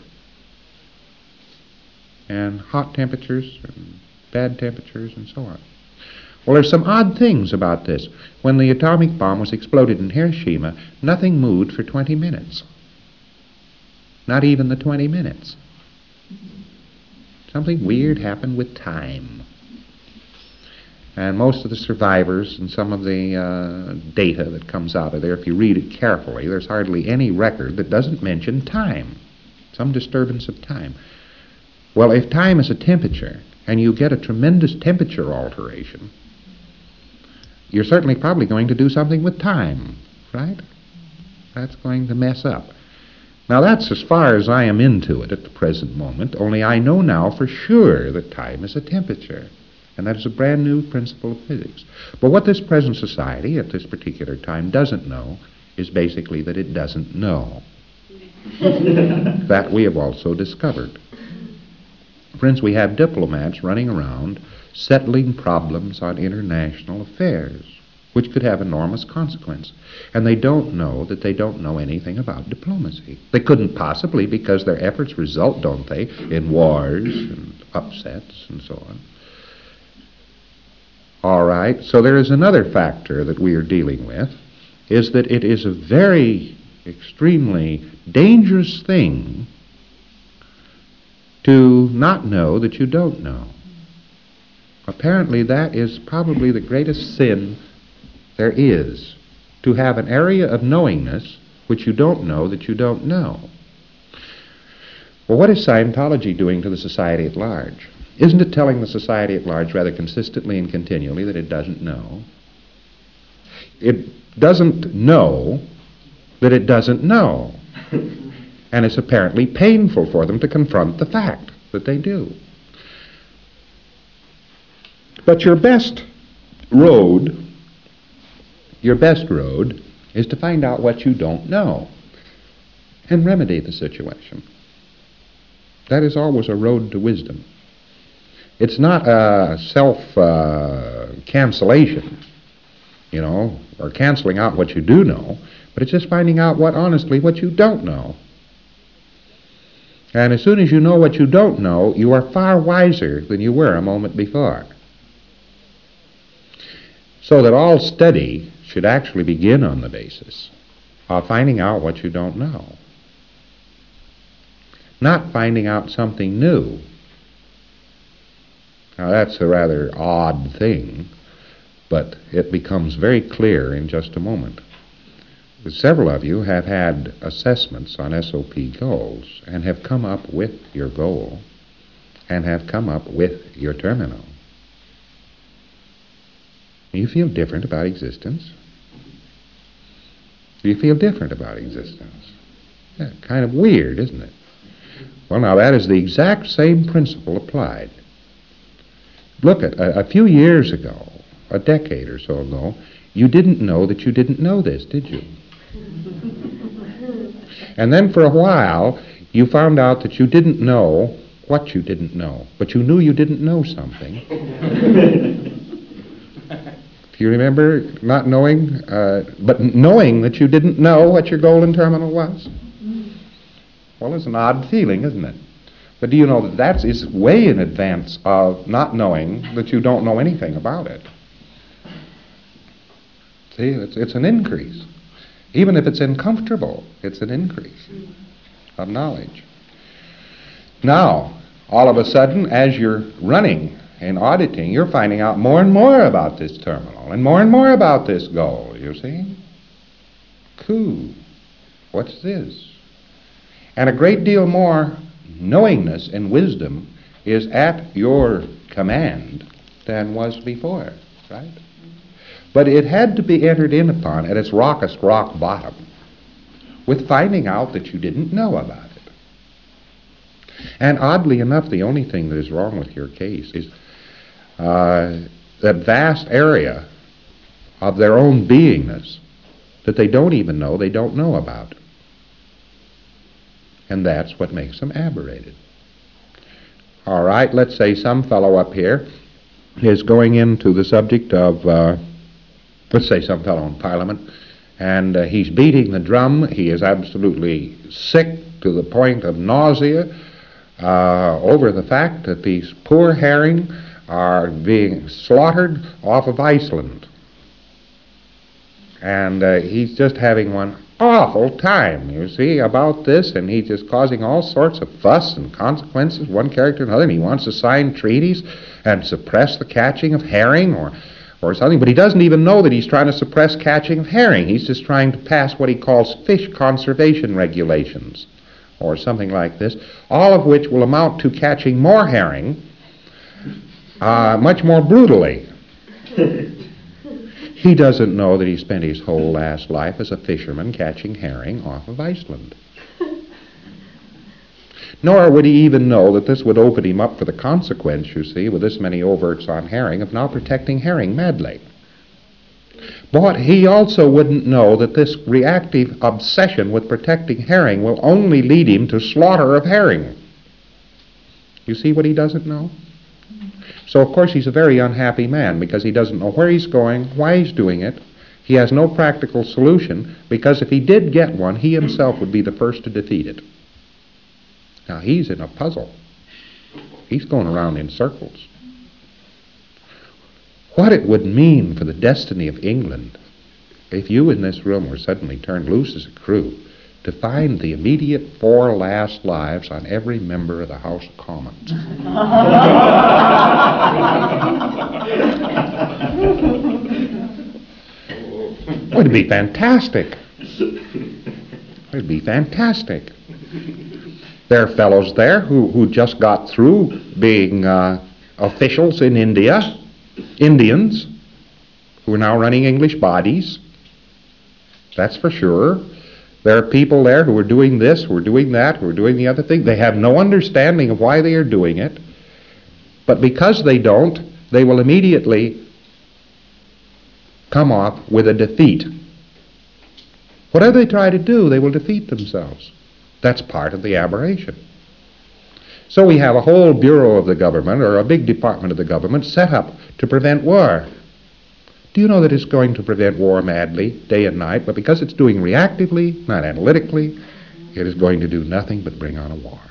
And hot temperatures and bad temperatures and so on. Well, there's some odd things about this. When the atomic bomb was exploded in Hiroshima, nothing moved for 20 minutes. Not even the 20 minutes. Something weird happened with time. And most of the survivors and some of the data that comes out of there, if you read it carefully, there's hardly any record that doesn't mention time. Some disturbance of time. Well, if time is a temperature, and you get a tremendous temperature alteration, you're certainly probably going to do something with time, right? That's going to mess up. Now, that's as far as I am into it at the present moment, only I know now for sure that time is a temperature, and that is a brand new principle of physics. But what this present society at this particular time doesn't know is basically that it doesn't know. That we have also discovered. Friends, we have diplomats running around settling problems on international affairs, which could have enormous consequence. And they don't know that they don't know anything about diplomacy. They couldn't possibly, because their efforts result, don't they, in wars and upsets and so on. All right, so there is another factor that we are dealing with, is that it is a very extremely dangerous thing to not know that you don't know. Apparently that is probably the greatest sin there is, to have an area of knowingness which you don't know that you don't know. Well, what is Scientology doing to the society at large? Isn't it telling the society at large rather consistently and continually that it doesn't know? It doesn't know that it doesn't know. And it's apparently painful for them to confront the fact that they do. But your best road is to find out what you don't know and remedy the situation. That is always a road to wisdom. It's not a self-cancellation, or canceling out what you do know, but it's just finding out what you don't know. And as soon as you know what you don't know, you are far wiser than you were a moment before. So that all study should actually begin on the basis of finding out what you don't know. Not finding out something new. Now that's a rather odd thing, but it becomes very clear in just a moment. Several of you have had assessments on SOP goals and have come up with your goal and have come up with your terminal. You feel different about existence. You feel different about existence. Yeah, kind of weird, isn't it? Well, now that is the exact same principle applied. Look, at a few years ago, a decade or so ago, you didn't know that you didn't know this, did you? And then for a while, you found out that you didn't know what you didn't know, but you knew you didn't know something. Do you remember not knowing, but knowing that you didn't know what your golden terminal was? Well, it's an odd feeling, isn't it? But do you know that that is way in advance of not knowing that you don't know anything about it? See, it's an increase. Even if it's uncomfortable, it's an increase of knowledge. Now, all of a sudden, as you're running and auditing, you're finding out more and more about this terminal and more about this goal, you see? Cool. What's this? And a great deal more knowingness and wisdom is at your command than was before, right? But it had to be entered in upon at its rock bottom with finding out that you didn't know about it. And oddly enough, the only thing that is wrong with your case is that vast area of their own beingness that they don't even know they don't know about. And that's what makes them aberrated. All right, let's say some fellow up here is going into the subject of, let's say some fellow in Parliament, and he's beating the drum. He is absolutely sick to the point of nausea over the fact that these poor herring are being slaughtered off of Iceland. And he's just having one awful time, you see, about this, and he's just causing all sorts of fuss and consequences, one character and another, and he wants to sign treaties and suppress the catching of herring or something, but he doesn't even know that he's trying to suppress catching of herring. He's just trying to pass what he calls fish conservation regulations, or something like this, all of which will amount to catching more herring much more brutally. He doesn't know that he spent his whole last life as a fisherman catching herring off of Iceland. Nor would he even know that this would open him up for the consequence, you see, with this many overts on herring, of now protecting herring madly. But he also wouldn't know that this reactive obsession with protecting herring will only lead him to slaughter of herring. You see what he doesn't know? So, of course, he's a very unhappy man because he doesn't know where he's going, why he's doing it. He has no practical solution because if he did get one, he himself would be the first to defeat it. Now, he's in a puzzle. He's going around in circles. What it would mean for the destiny of England if you in this room were suddenly turned loose as a crew to find the immediate 4 last lives on every member of the House of Commons. It'd be fantastic. It'd be fantastic. There are fellows there who just got through being officials in India, Indians, who are now running English bodies. That's for sure. There are people there who are doing this, who are doing that, who are doing the other thing. They have no understanding of why they are doing it. But because they don't, they will immediately come off with a defeat. Whatever they try to do, they will defeat themselves. That's part of the aberration. So we have a whole bureau of the government, or a big department of the government, set up to prevent war. Do you know that it's going to prevent war madly, day and night? But because it's doing reactively, not analytically, it is going to do nothing but bring on a war.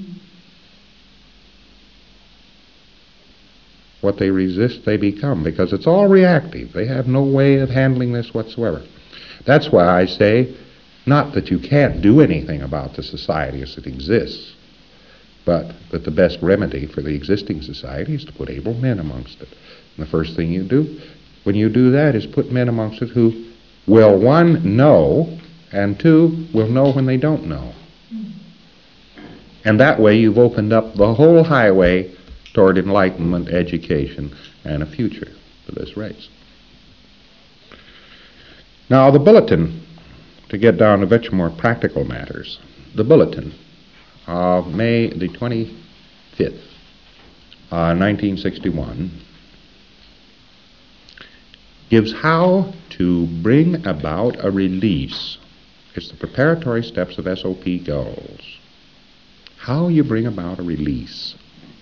What they resist, they become, because it's all reactive. They have no way of handling this whatsoever. That's why I say, not that you can't do anything about the society as it exists, but that the best remedy for the existing society is to put able men amongst it. And the first thing you do, when you do that, is put men amongst it who will, 1, know, and 2, will know when they don't know. And that way you've opened up the whole highway toward enlightenment, education, and a future for this race. Now, the bulletin, to get down to much more practical matters, the bulletin of May the 25th, 1961, gives how to bring about a release. It's the preparatory steps of SOP goals. How you bring about a release.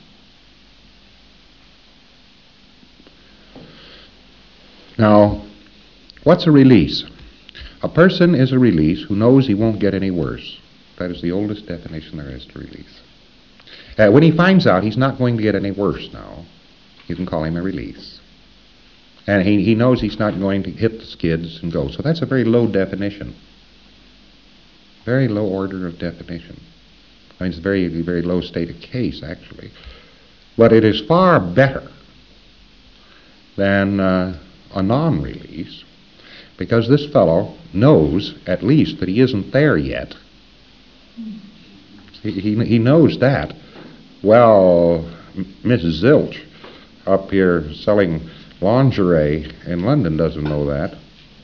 Now, what's a release? A person is a release who knows he won't get any worse. That is the oldest definition there is to release. When he finds out he's not going to get any worse now, you can call him a release. And he knows he's not going to hit the skids and go. So that's a very low definition. Very low order of definition. I mean, it's a very, very low state of case, actually. But it is far better than a non-release, because this fellow knows, at least, that he isn't there yet. He knows that. Well, Mrs. Zilch up here selling lingerie in London doesn't know that.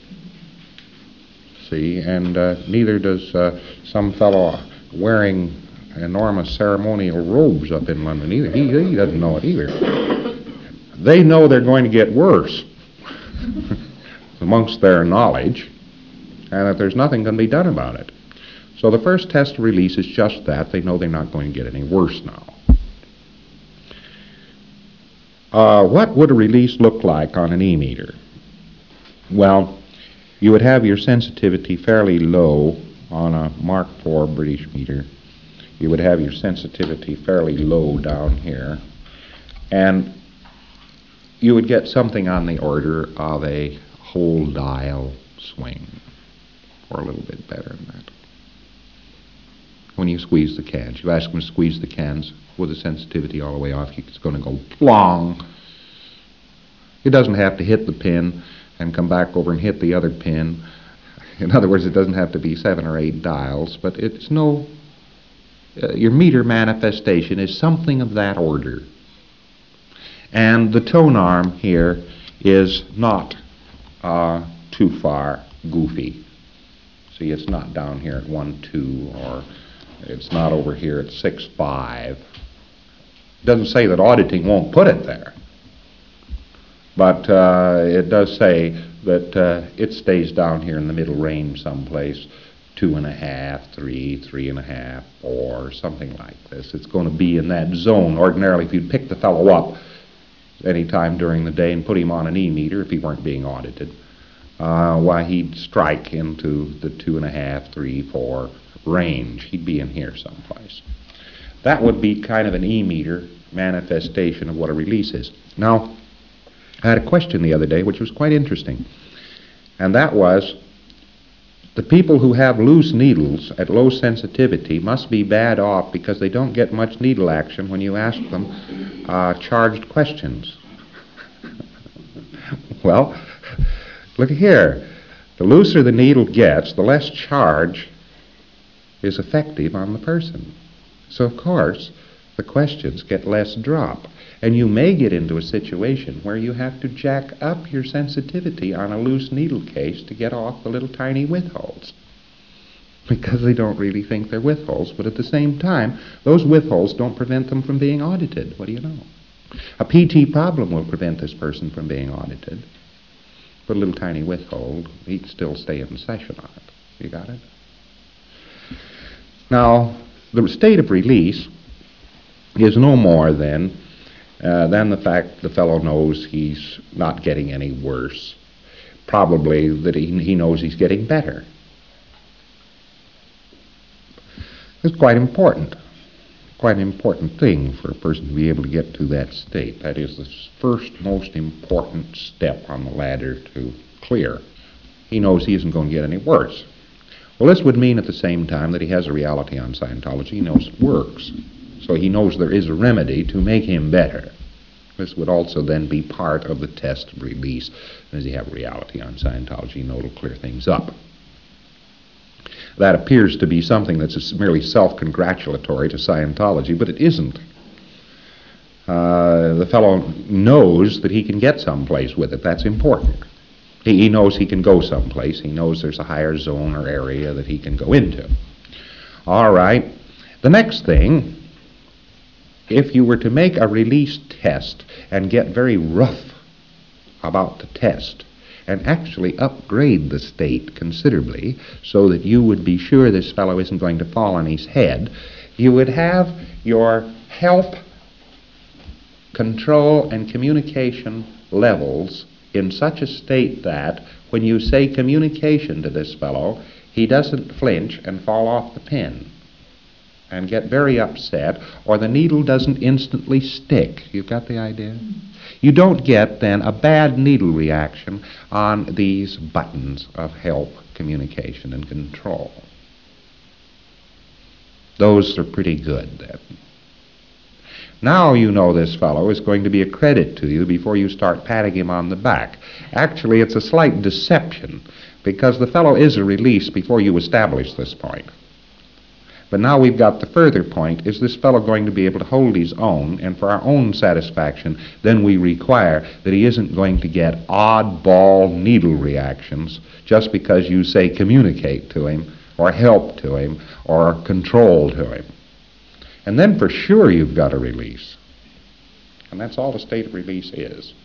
See, and neither does some fellow wearing enormous ceremonial robes up in London either. He doesn't know it either. They know they're going to get worse amongst their knowledge, and that there's nothing going to be done about it. So the first test of release is just that. They know they're not going to get any worse now. What would a release look like on an E-meter? Well, you would have your sensitivity fairly low on a Mark IV British meter. You would have your sensitivity fairly low down here. And you would get something on the order of a whole dial swing, or a little bit better than that. When you squeeze the cans, you ask them to squeeze the cans with the sensitivity all the way off, it's going to go plong. It doesn't have to hit the pin and come back over and hit the other pin. In other words, it doesn't have to be 7 or 8 dials, but it's no... your meter manifestation is something of that order. And the tone arm here is not too far goofy. See, it's not down here at 1-2, or it's not over here at 6-5. It doesn't say that auditing won't put it there, but it does say that it stays down here in the middle range someplace, 2.5, 3, 3.5, 4, something like this. It's going to be in that zone. Ordinarily, if you'd pick the fellow up any time during the day and put him on an E-meter, if he weren't being audited, why, he'd strike into the 2.5, 3, 4 range. He'd be in here someplace. That would be kind of an E-meter manifestation of what a release is. Now, I had a question the other day which was quite interesting, and that was, the people who have loose needles at low sensitivity must be bad off because they don't get much needle action when you ask them charged questions. Well, look here. The looser the needle gets, the less charge is effective on the person. So, of course, the questions get less drop. And you may get into a situation where you have to jack up your sensitivity on a loose needle case to get off the little tiny width holes, because they don't really think they're width holes, but at the same time, those width holes don't prevent them from being audited. What do you know? A PT problem will prevent this person from being audited, but a little tiny width hole, he can still stay in session on it. You got it? Now, the state of release is no more than the fact the fellow knows he's not getting any worse. Probably that he knows he's getting better. It's quite important. Quite an important thing for a person to be able to get to that state. That is the first most important step on the ladder to clear. He knows he isn't going to get any worse. Well, this would mean at the same time that he has a reality on Scientology. He knows it works. So he knows there is a remedy to make him better. This would also then be part of the test of release. As you have reality on Scientology, you know it'll clear things up. That appears to be something that's merely self-congratulatory to Scientology, but it isn't. The fellow knows that he can get someplace with it. That's important. He knows he can go someplace. He knows there's a higher zone or area that he can go into. All right. The next thing, if you were to make a release test and get very rough about the test and actually upgrade the state considerably so that you would be sure this fellow isn't going to fall on his head, you would have your help, control, and communication levels in such a state that when you say communication to this fellow, he doesn't flinch and fall off the pin and get very upset, or the needle doesn't instantly stick. You've got the idea? You don't get then a bad needle reaction on these buttons of help, communication, and control. Those are pretty good then. Now you know this fellow is going to be a credit to you before you start patting him on the back. Actually, it's a slight deception, because the fellow is a release before you establish this point. But now we've got the further point, is this fellow going to be able to hold his own, and for our own satisfaction, then we require that he isn't going to get oddball needle reactions just because you say communicate to him, or help to him, or control to him. And then for sure you've got a release. And that's all the state of release is.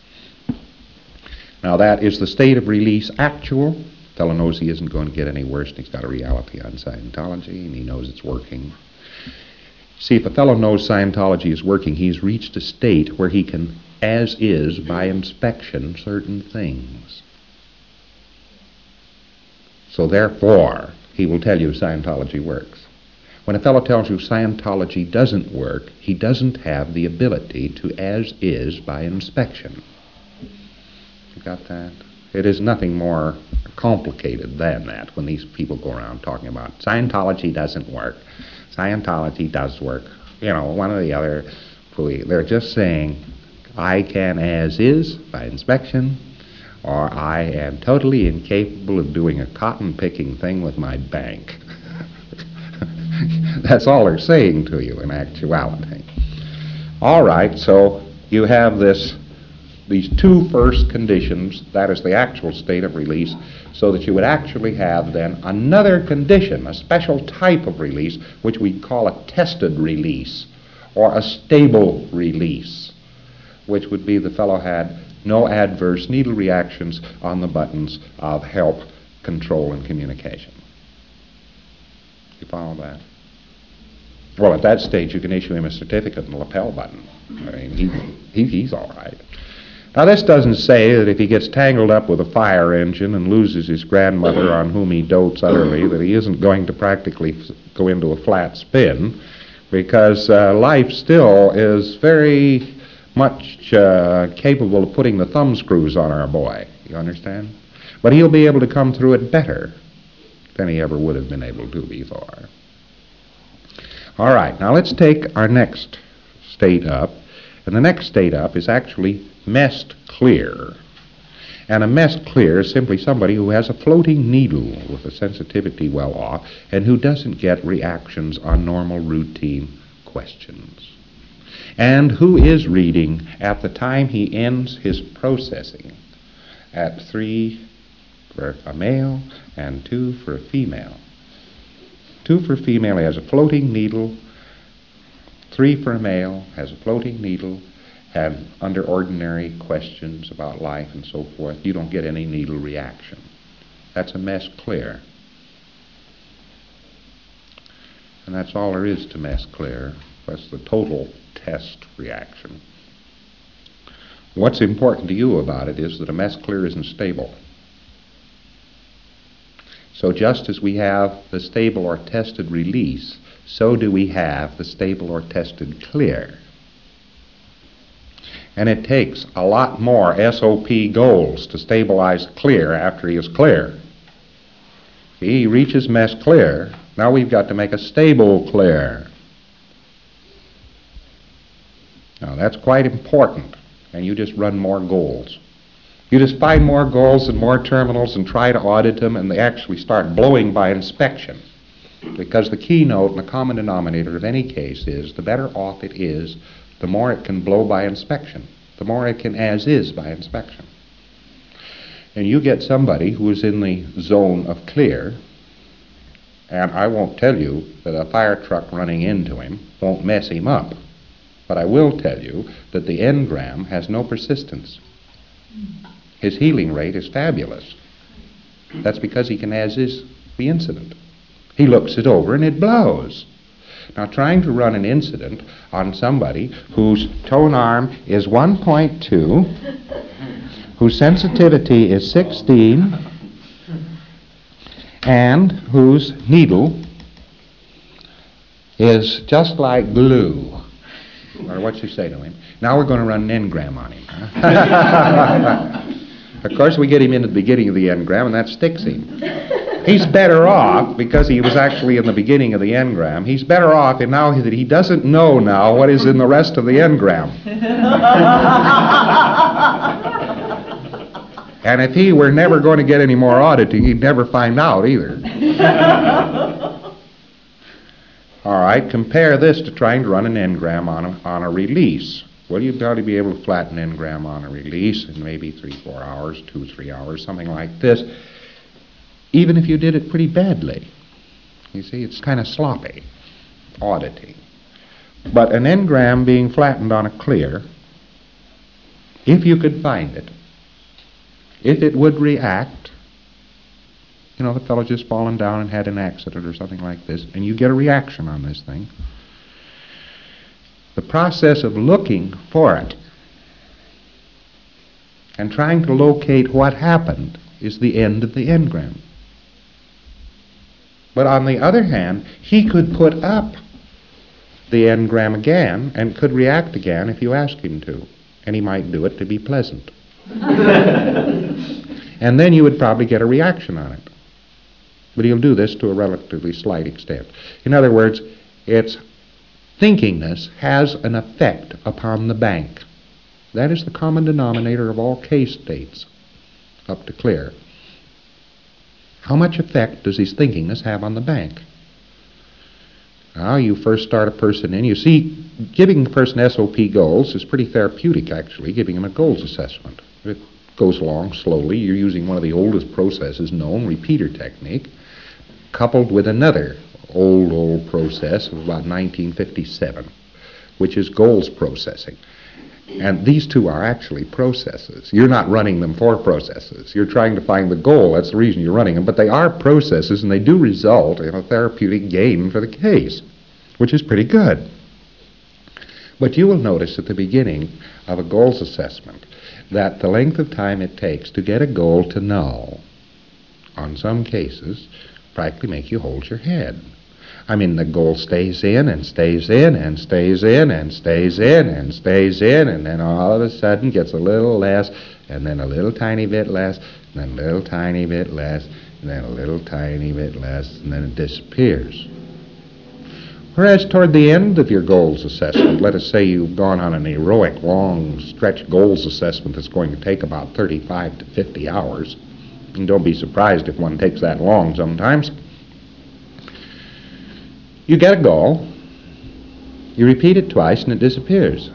Now that is the state of release actual. The fellow knows he isn't going to get any worse, and he's got a reality on Scientology, and he knows it's working. See, if a fellow knows Scientology is working, he's reached a state where he can, as is, by inspection, certain things. So therefore, he will tell you Scientology works. When a fellow tells you Scientology doesn't work, he doesn't have the ability to as is by inspection. You got that? It is nothing more complicated than that when these people go around talking about Scientology doesn't work. Scientology does work. You know, one or the other. They're just saying, I can as is by inspection, or I am totally incapable of doing a cotton picking thing with my bank. That's all they're saying to you in actuality. All right, so you have these two first conditions, that is the actual state of release, so that you would actually have then another condition, a special type of release, which we call a tested release, or a stable release, which would be the fellow had no adverse needle reactions on the buttons of help, control, and communication. You follow that? Well, at that stage, you can issue him a certificate and a lapel button. I mean, he's all right. Now, this doesn't say that if he gets tangled up with a fire engine and loses his grandmother on whom he dotes utterly, that he isn't going to practically go into a flat spin, because life still is very much capable of putting the thumb screws on our boy. You understand? But he'll be able to come through it better than he ever would have been able to before. All right, now let's take our next state up. And the next state up is actually messed clear. And a messed clear is simply somebody who has a floating needle with a sensitivity well off and who doesn't get reactions on normal routine questions. And who is reading at the time he ends his processing at 3 for a male and 2 for a female. 2 for a female, he has a floating needle. 3 for a male, has a floating needle. And under ordinary questions about life and so forth, you don't get any needle reaction. That's a mess clear. And that's all there is to mess clear. That's the total test reaction. What's important to you about it is that a mess clear isn't stable. So just as we have the stable or tested release, so do we have the stable or tested clear. And it takes a lot more SOP goals to stabilize clear after he is clear. He reaches mess clear. Now we've got to make a stable clear. Now that's quite important. And you just run more goals. You just find more goals and more terminals and try to audit them, and they actually start blowing by inspection. Because the keynote and the common denominator of any case is the better off it is, the more it can blow by inspection, the more it can as is by inspection. and you get somebody who is in the zone of clear, and I won't tell you that a fire truck running into him won't mess him up, but I will tell you that the engram has no persistence. His healing rate is fabulous. That's because he can as-is the incident. He looks it over and it blows. Now, trying to run an incident on somebody whose tone arm is 1.2, whose sensitivity is 16, and whose needle is just like glue. Or what you say to him? Now we're going to run an engram on him. Huh? Of course, we get him into the beginning of the engram, and that sticks him. He's better off, because he was actually in the beginning of the engram, he's better off in now that he doesn't know now what is in the rest of the engram. And if he were never going to get any more auditing, he'd never find out either. All right, compare this to trying to run an engram on a release. Well, you'd probably be able to flatten an engram on a release in maybe 3-4 hours, 2-3 hours, something like this, even if you did it pretty badly. You see, it's kind of sloppy, auditing. But an engram being flattened on a clear, if you could find it, if it would react, you know, the fellow's just fallen down and had an accident or something like this, and you get a reaction on this thing, the process of looking for it and trying to locate what happened is the end of the engram. But on the other hand, he could put up the engram again and could react again if you asked him to, and he might do it to be pleasant. And then you would probably get a reaction on it. But he'll do this to a relatively slight extent. In other words, its thinkingness has an effect upon the bank. That is the common denominator of all case states, up to clear. How much effect does his thinkingness have on the bank? Now, you first start a person in. You see, giving the person SOP goals is pretty therapeutic, actually, giving him a goals assessment. It goes along slowly. You're using one of the oldest processes known, repeater technique, coupled with another old process of about 1957, which is goals processing. And these two are actually processes. You're not running them for processes. You're trying to find the goal. That's the reason you're running them. But they are processes, and they do result in a therapeutic gain for the case, which is pretty good. But you will notice at the beginning of a goals assessment that the length of time it takes to get a goal to null, on some cases, practically make you hold your head. I mean, the goal stays in and stays in and stays in and stays in and stays in, and then all of a sudden gets a little less, and then a little tiny bit less, and then a little tiny bit less, and then a little tiny bit less, and then it disappears. Whereas toward the end of your goals assessment, let us say you've gone on an heroic, long stretch goals assessment that's going to take about 35 to 50 hours, and don't be surprised if one takes that long sometimes. You get a goal, you repeat it twice, and it disappears.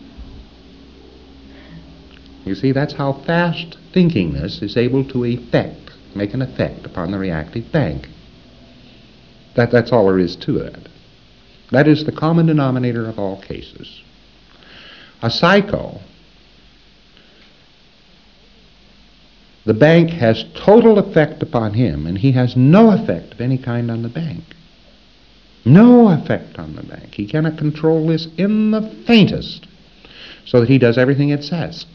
You see, that's how fast thinkingness is able to make an effect upon the reactive bank. That's all there is to it. That is the common denominator of all cases. A psycho, the bank has total effect upon him, and he has no effect of any kind on the bank. No effect on the bank. He cannot control this in the faintest, so that he does everything it says.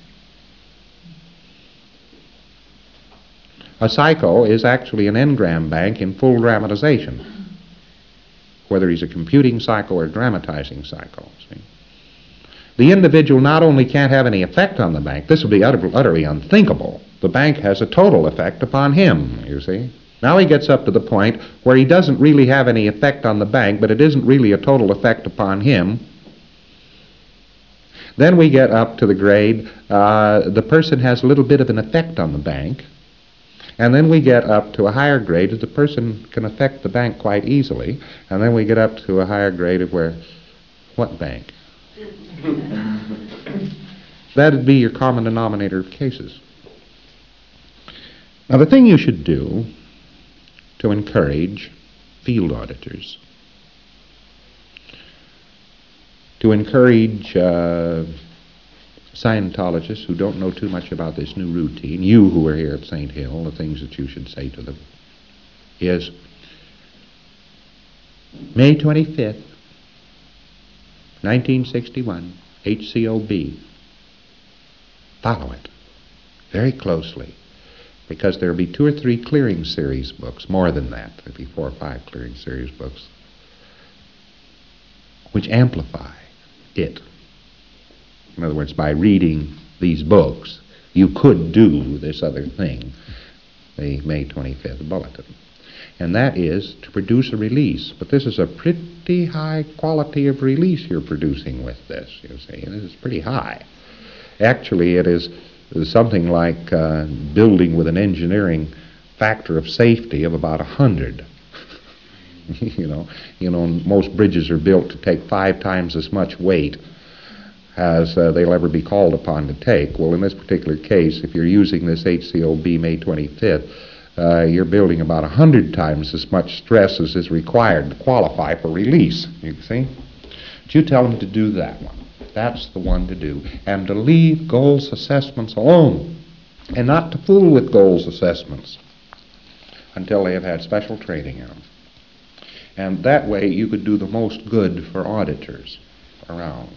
A psycho is actually an engram bank in full dramatization, whether he's a computing psycho or a dramatizing psycho. See? The individual not only can't have any effect on the bank, this would be utterly unthinkable. The bank has a total effect upon him, you see. Now he gets up to the point where he doesn't really have any effect on the bank, but it isn't really a total effect upon him. Then we get up to the grade, the person has a little bit of an effect on the bank. And then we get up to a higher grade that the person can affect the bank quite easily. And then we get up to a higher grade of where, what bank? That'd be your common denominator of cases. Now, the thing you should do to encourage field auditors, to encourage Scientologists who don't know too much about this new routine, you who are here at St. Hill, the things that you should say to them, is May 25th, 1961, HCOB. Follow it very closely, because there will be 2 or 3 clearing series books, more than that. There will be 4 or 5 clearing series books, which amplify it. In other words, by reading these books, you could do this other thing, the May 25th bulletin. And that is to produce a release. But this is a pretty high quality of release you're producing with this, you see. And this is pretty high. Actually, it is something like building with an engineering factor of safety of about 100. you know, most bridges are built to take 5 times as much weight as they'll ever be called upon to take. Well, in this particular case, if you're using this HCOB May 25th, you're building about 100 times as much stress as is required to qualify for release, you see. But you tell them to do that one. That's the one to do. And to leave goals assessments alone, and not to fool with goals assessments until they have had special training in them. And that way you could do the most good for auditors around.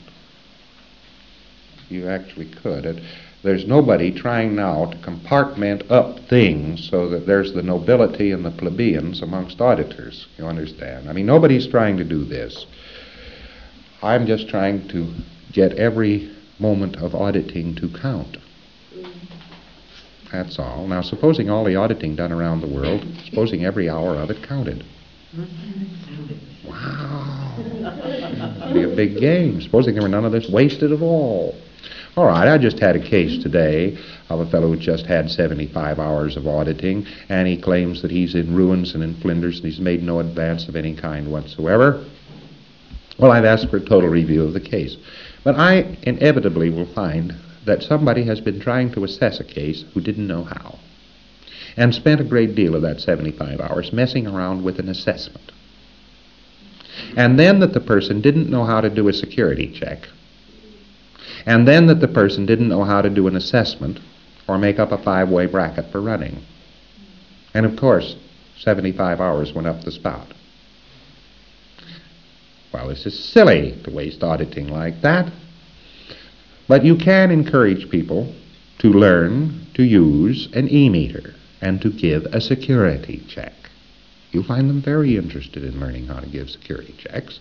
You actually could. There's nobody trying now to compartment up things so that there's the nobility and the plebeians amongst auditors, you understand? I mean, nobody's trying to do this. I'm just trying to get every moment of auditing to count. That's all. Now, supposing all the auditing done around the world, supposing every hour of it counted. Wow. It'd be a big game. Supposing there were none of this wasted at all. All right, I just had a case today of a fellow who just had 75 hours of auditing, and he claims that he's in ruins and in Flinders, and he's made no advance of any kind whatsoever. Well, I've asked for a total review of the case. But I inevitably will find that somebody has been trying to assess a case who didn't know how, and spent a great deal of that 75 hours messing around with an assessment. And then that the person didn't know how to do a security check. And then that the person didn't know how to do an assessment or make up a 5-way bracket for running. And of course, 75 hours went up the spout. Well, this is silly to waste auditing like that. But you can encourage people to learn to use an e-meter and to give a security check. You'll find them very interested in learning how to give security checks.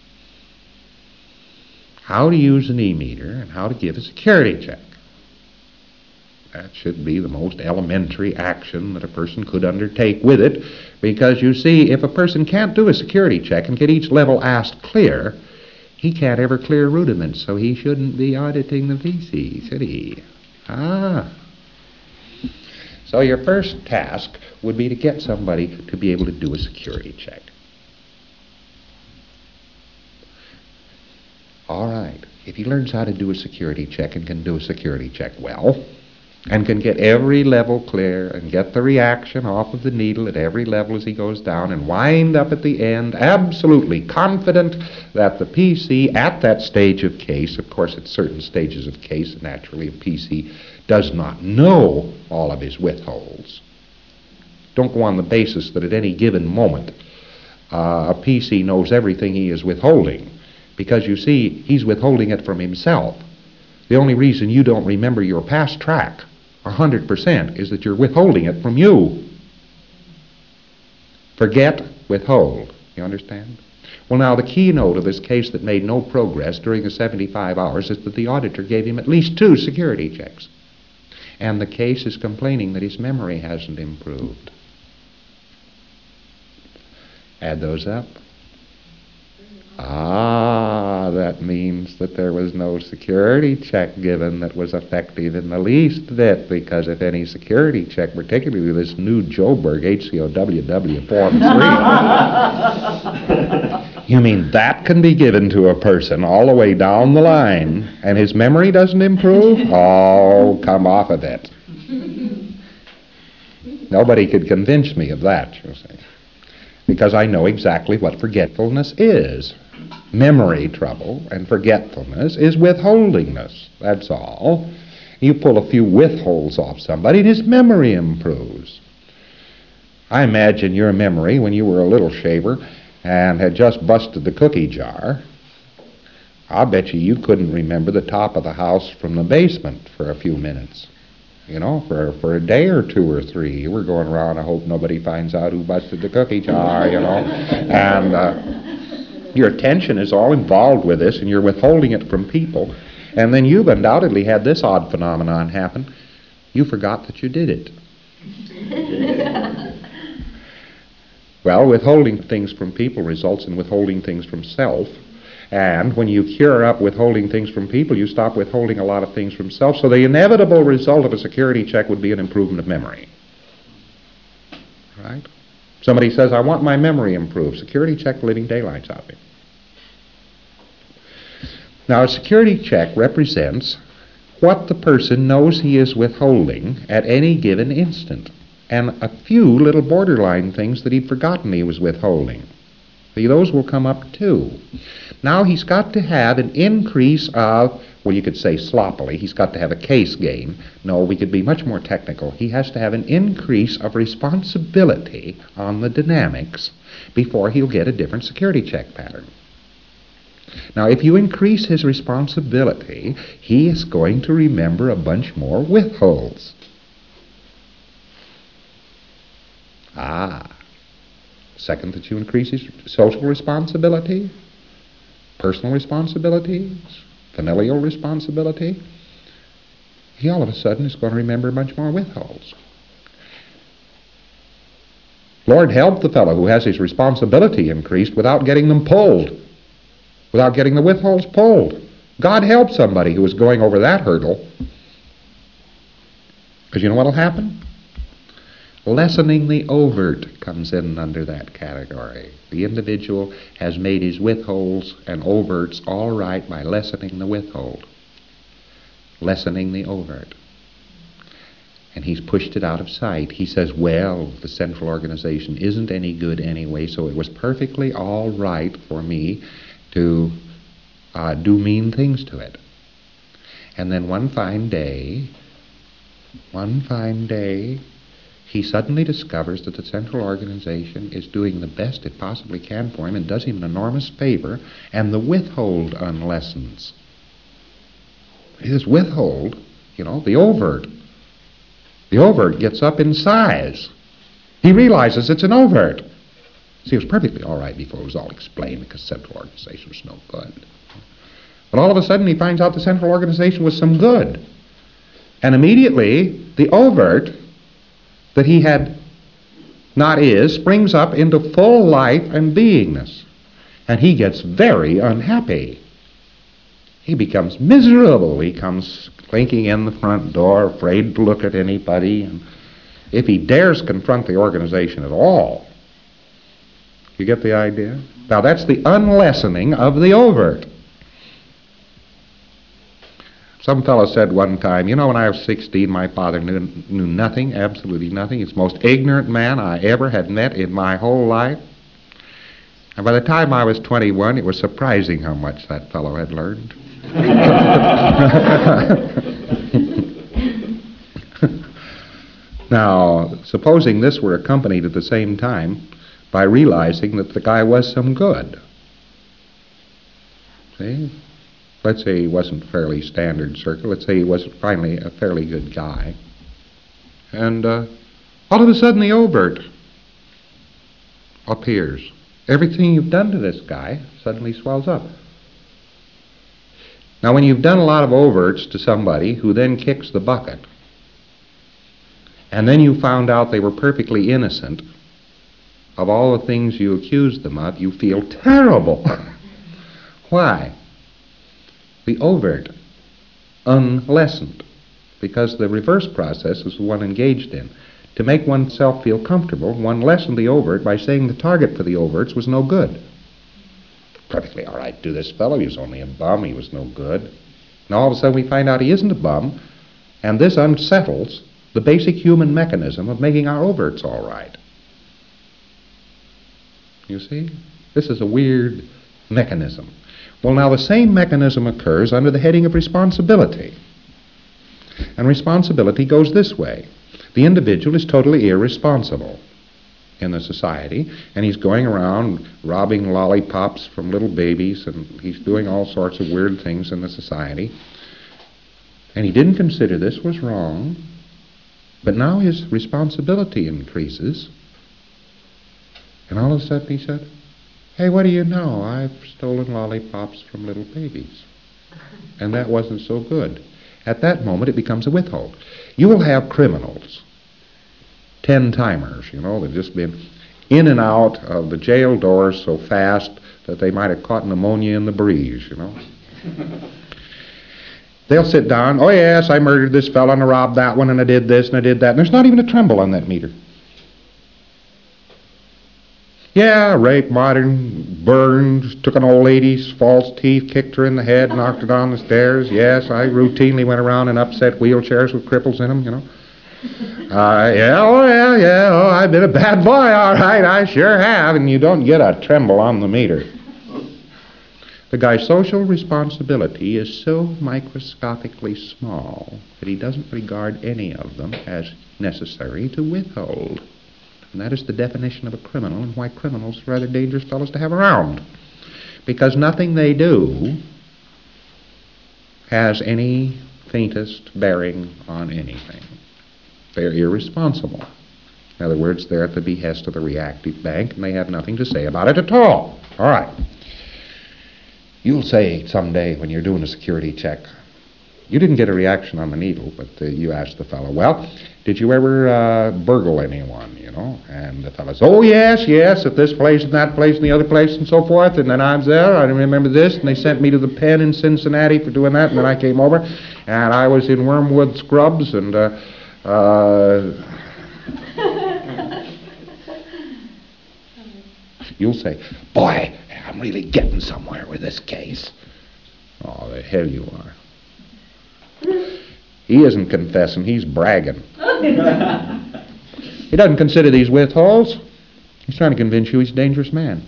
How to use an e-meter and how to give a security check. That should be the most elementary action that a person could undertake with it, because you see, if a person can't do a security check and get each level asked clear, he can't ever clear rudiments, so he shouldn't be auditing the VC, should he? So your first task would be to get somebody to be able to do a security check. All right, if he learns how to do a security check and can do a security check well, and can get every level clear and get the reaction off of the needle at every level as he goes down and wind up at the end absolutely confident that the PC at that stage of case, of course at certain stages of case, naturally a PC does not know all of his withholds. Don't go on the basis that at any given moment a PC knows everything he is withholding, because you see, he's withholding it from himself. The only reason you don't remember your past track 100% is that you're withholding it from you. Forget, withhold. You understand? Well, now, the keynote of this case that made no progress during the 75 hours is that the auditor gave him at least 2 security checks. And the case is complaining that his memory hasn't improved. Add those up. That means that there was no security check given that was effective in the least bit, because if any security check, particularly this new Joburg HCOWW Form 3, you mean that can be given to a person all the way down the line and his memory doesn't improve? Oh, come off of it. Nobody could convince me of that, you see, because I know exactly what forgetfulness is. Memory trouble and forgetfulness is withholdingness, that's all. You pull a few withholds off somebody and his memory improves. I imagine your memory when you were a little shaver and had just busted the cookie jar. I'll bet you couldn't remember the top of the house from the basement for a few minutes. You know, for a day or two or three, you were going around, I hope nobody finds out who busted the cookie jar, you know. And your attention is all involved with this, and you're withholding it from people. And then you've undoubtedly had this odd phenomenon happen. You forgot that you did it. Well, withholding things from people results in withholding things from self. And when you cure up withholding things from people, you stop withholding a lot of things from self. So the inevitable result of a security check would be an improvement of memory. Right? Somebody says, I want my memory improved. Security check, living daylights out of it. Now, a security check represents what the person knows he is withholding at any given instant, and a few little borderline things that he'd forgotten he was withholding. See, those will come up too. Now he's got to have an increase of, well, you could say sloppily, he's got to have a case gain. No, we could be much more technical. He has to have an increase of responsibility on the dynamics before he'll get a different security check pattern. Now, if you increase his responsibility, he is going to remember a bunch more withholds. Second, that you increase his social responsibility, personal responsibilities, familial responsibility, he all of a sudden is going to remember a bunch more withholds. Lord help the fellow who has his responsibility increased without getting them pulled, without getting the withholds pulled. God help somebody who is going over that hurdle. Because you know what will happen? Lessening the overt comes in under that category. The individual has made his withholds and overts all right by lessening the withhold, lessening the overt. And he's pushed it out of sight. He says, well, the central organization isn't any good anyway, so it was perfectly all right for me to do mean things to it. And then one fine day, he suddenly discovers that the central organization is doing the best it possibly can for him and does him an enormous favor, and the withhold unlessens. His withhold, the overt gets up in size. He realizes it's an overt. See, it was perfectly all right before it was all explained because central organization was no good. But all of a sudden he finds out the central organization was some good. And immediately the overt that he had not springs up into full life and beingness. And he gets very unhappy. He becomes miserable. He comes clinking in the front door, afraid to look at anybody. And if he dares confront the organization at all, you get the idea? Now that's the unlessening of the overt. Some fellow said one time, when I was 16, my father knew nothing, absolutely nothing. He's the most ignorant man I ever had met in my whole life. And by the time I was 21, it was surprising how much that fellow had learned. Now, supposing this were accompanied at the same time by realizing that the guy was some good. See? Let's say he wasn't fairly standard circle. Let's say he was finally a fairly good guy. And all of a sudden the overt appears. Everything you've done to this guy suddenly swells up. Now when you've done a lot of overts to somebody who then kicks the bucket, and then you found out they were perfectly innocent of all the things you accused them of, you feel terrible. Why? The overt unlessened, because the reverse process is the one engaged in. To make oneself feel comfortable, one lessened the overt by saying the target for the overts was no good. Perfectly all right to this fellow, he was only a bum, he was no good. And all of a sudden we find out he isn't a bum, and this unsettles the basic human mechanism of making our overts all right. You see? This is a weird mechanism. Well, now the same mechanism occurs under the heading of responsibility. And responsibility goes this way. The individual is totally irresponsible in the society, and he's going around robbing lollipops from little babies, and he's doing all sorts of weird things in the society. And he didn't consider this was wrong, but now his responsibility increases, and all of a sudden he said, "Hey, what do you know? I've stolen lollipops from little babies." And that wasn't so good. At that moment, it becomes a withhold. You will have criminals, 10-timers, they've just been in and out of the jail doors so fast that they might have caught pneumonia in the breeze, They'll sit down, "Oh yes, I murdered this fellow and I robbed that one and I did this and I did that." And there's not even a tremble on that meter. Yeah, raped, modern, burned, took an old lady's false teeth, kicked her in the head, knocked her down the stairs. Yes, I routinely went around and upset wheelchairs with cripples in them, I've been a bad boy, all right, I sure have. And you don't get a tremble on the meter. The guy's social responsibility is so microscopically small that he doesn't regard any of them as necessary to withhold. And that is the definition of a criminal, and why criminals are rather dangerous fellows to have around. Because nothing they do has any faintest bearing on anything. They're irresponsible. In other words, they're at the behest of the reactive bank, and they have nothing to say about it at all. All right. You'll say someday when you're doing a security check, you didn't get a reaction on the needle, but you asked the fellow, "Well, did you ever burgle anyone, And the fellow says, "Oh, yes, at this place and that place and the other place and so forth. And then I was there, I remember this, and they sent me to the pen in Cincinnati for doing that, and then I came over, and I was in Wormwood Scrubs, and you'll say, "Boy, I'm really getting somewhere with this case." Oh, the hell you are. He isn't confessing, he's bragging. He doesn't consider these withholds. He's trying to convince you he's a dangerous man.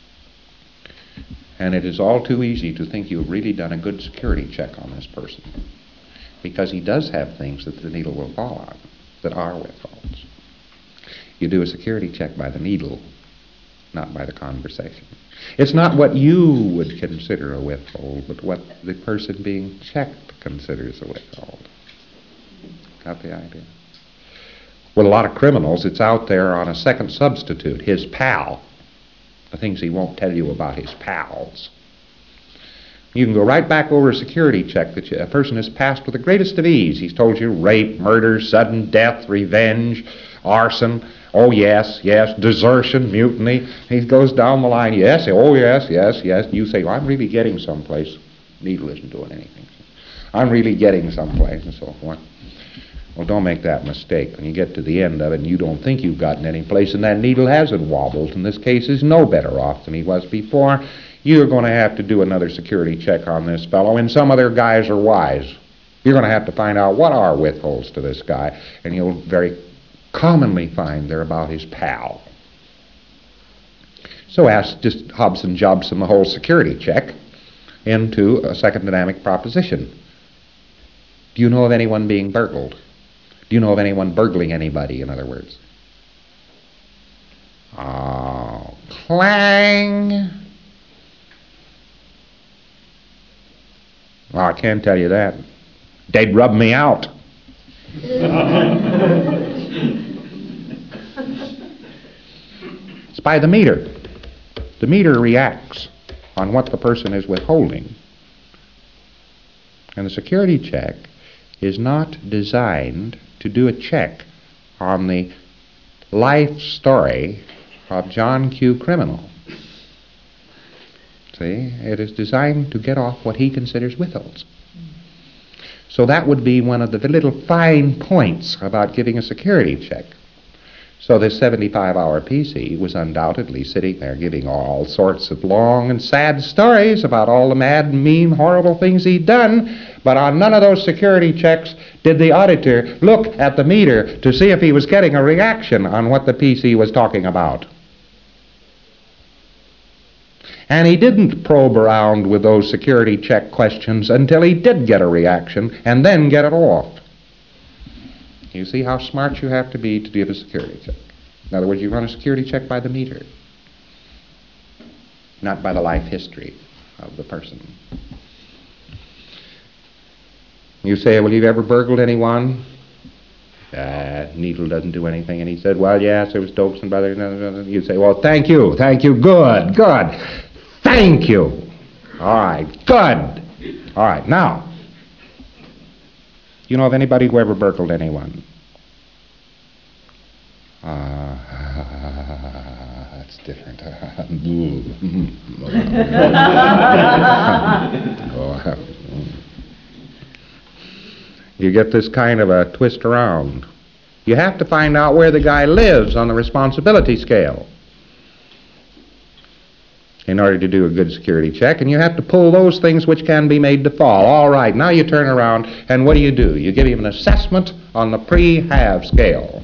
And it is all too easy to think you've really done a good security check on this person, because he does have things that the needle will fall on that are withholds. You do a security check by the needle, not by the conversation. It's not what you would consider a withhold, but what the person being checked considers a withhold. Got the idea? With a lot of criminals, it's out there on a second substitute, his pal. The things he won't tell you about his pals. You can go right back over a security check that a person has passed with the greatest of ease. He's told you rape, murder, sudden death, revenge, arson. Oh, yes, desertion, mutiny. He goes down the line, yes. You say, "Well, I'm really getting someplace." Needle isn't doing anything. "I'm really getting someplace," and so forth. Well, don't make that mistake. When you get to the end of it and you don't think you've gotten any place and that needle hasn't wobbled, and this case is no better off than he was before, you're going to have to do another security check on this fellow, and some other guys are wise. You're going to have to find out what are withholds to this guy, and you'll very commonly find they're about his pal. So ask just Hobson Jobson the whole security check into a second dynamic proposition. Do you know of anyone being burgled? Do you know of anyone burgling anybody, in other words? Oh, clang! Well, I can't tell you that. They'd rub me out. It's by the meter. The meter reacts on what the person is withholding. And the security check is not designed to do a check on the life story of John Q. Criminal. See, it is designed to get off what he considers withholds. So that would be one of the little fine points about giving a security check. So this 75-hour PC was undoubtedly sitting there giving all sorts of long and sad stories about all the mad, mean, horrible things he'd done, but on none of those security checks did the auditor look at the meter to see if he was getting a reaction on what the PC was talking about? And he didn't probe around with those security check questions until he did get a reaction and then get it off. You see how smart you have to be to give a security check. In other words, you run a security check by the meter, not by the life history of the person. You say, well, you've ever burgled anyone? Needle doesn't do anything. And he said, well, yes, there was Stokes and Brothers. You say, well, thank you, good. Thank you. All right, good. All right, now, you know of anybody who ever burgled anyone? That's different. You get this kind of a twist around. You have to find out where the guy lives on the responsibility scale in order to do a good security check, and you have to pull those things which can be made to fall. All right, now you turn around, and what do? You give him an assessment on the pre-have scale.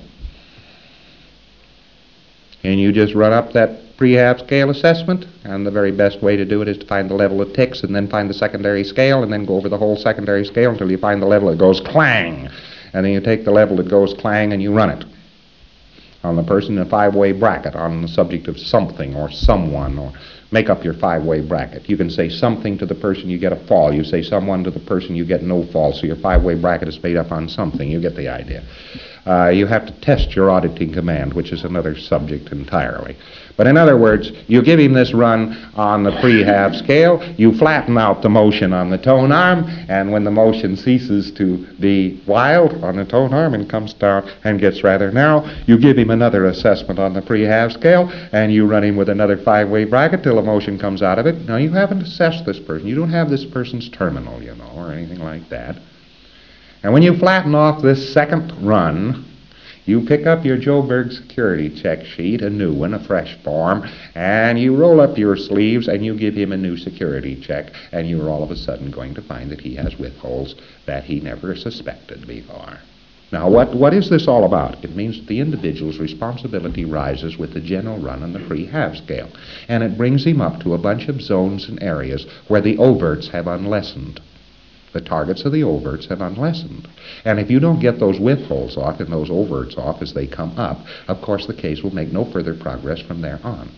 And you just run up that pre-have scale assessment, and the very best way to do it is to find the level that ticks, and then find the secondary scale, and then go over the whole secondary scale until you find the level that goes clang. And then you take the level that goes clang and you run it on the person in a five-way bracket on the subject of something or someone, or make up your five-way bracket. You can say something to the person, you get a fall. You say someone to the person, you get no fall. So your five-way bracket is made up on something. You get the idea. You have to test your auditing command, which is another subject entirely. But in other words, you give him this run on the pre-have scale, you flatten out the motion on the tone arm, and when the motion ceases to be wild on the tone arm and comes down and gets rather narrow, you give him another assessment on the pre-have scale, and you run him with another five-way bracket till the motion comes out of it. Now, you haven't assessed this person. You don't have this person's terminal, or anything like that. And when you flatten off this second run, you pick up your Joburg security check sheet, a new one, a fresh form, and you roll up your sleeves and you give him a new security check, and you're all of a sudden going to find that he has withholds that he never suspected before. Now, what is this all about? It means that the individual's responsibility rises with the general run on the pre-have scale, and it brings him up to a bunch of zones and areas where the overts have unlessened. The targets of the overts have unlessened. And if you don't get those withholds off and those overts off as they come up, of course the case will make no further progress from there on.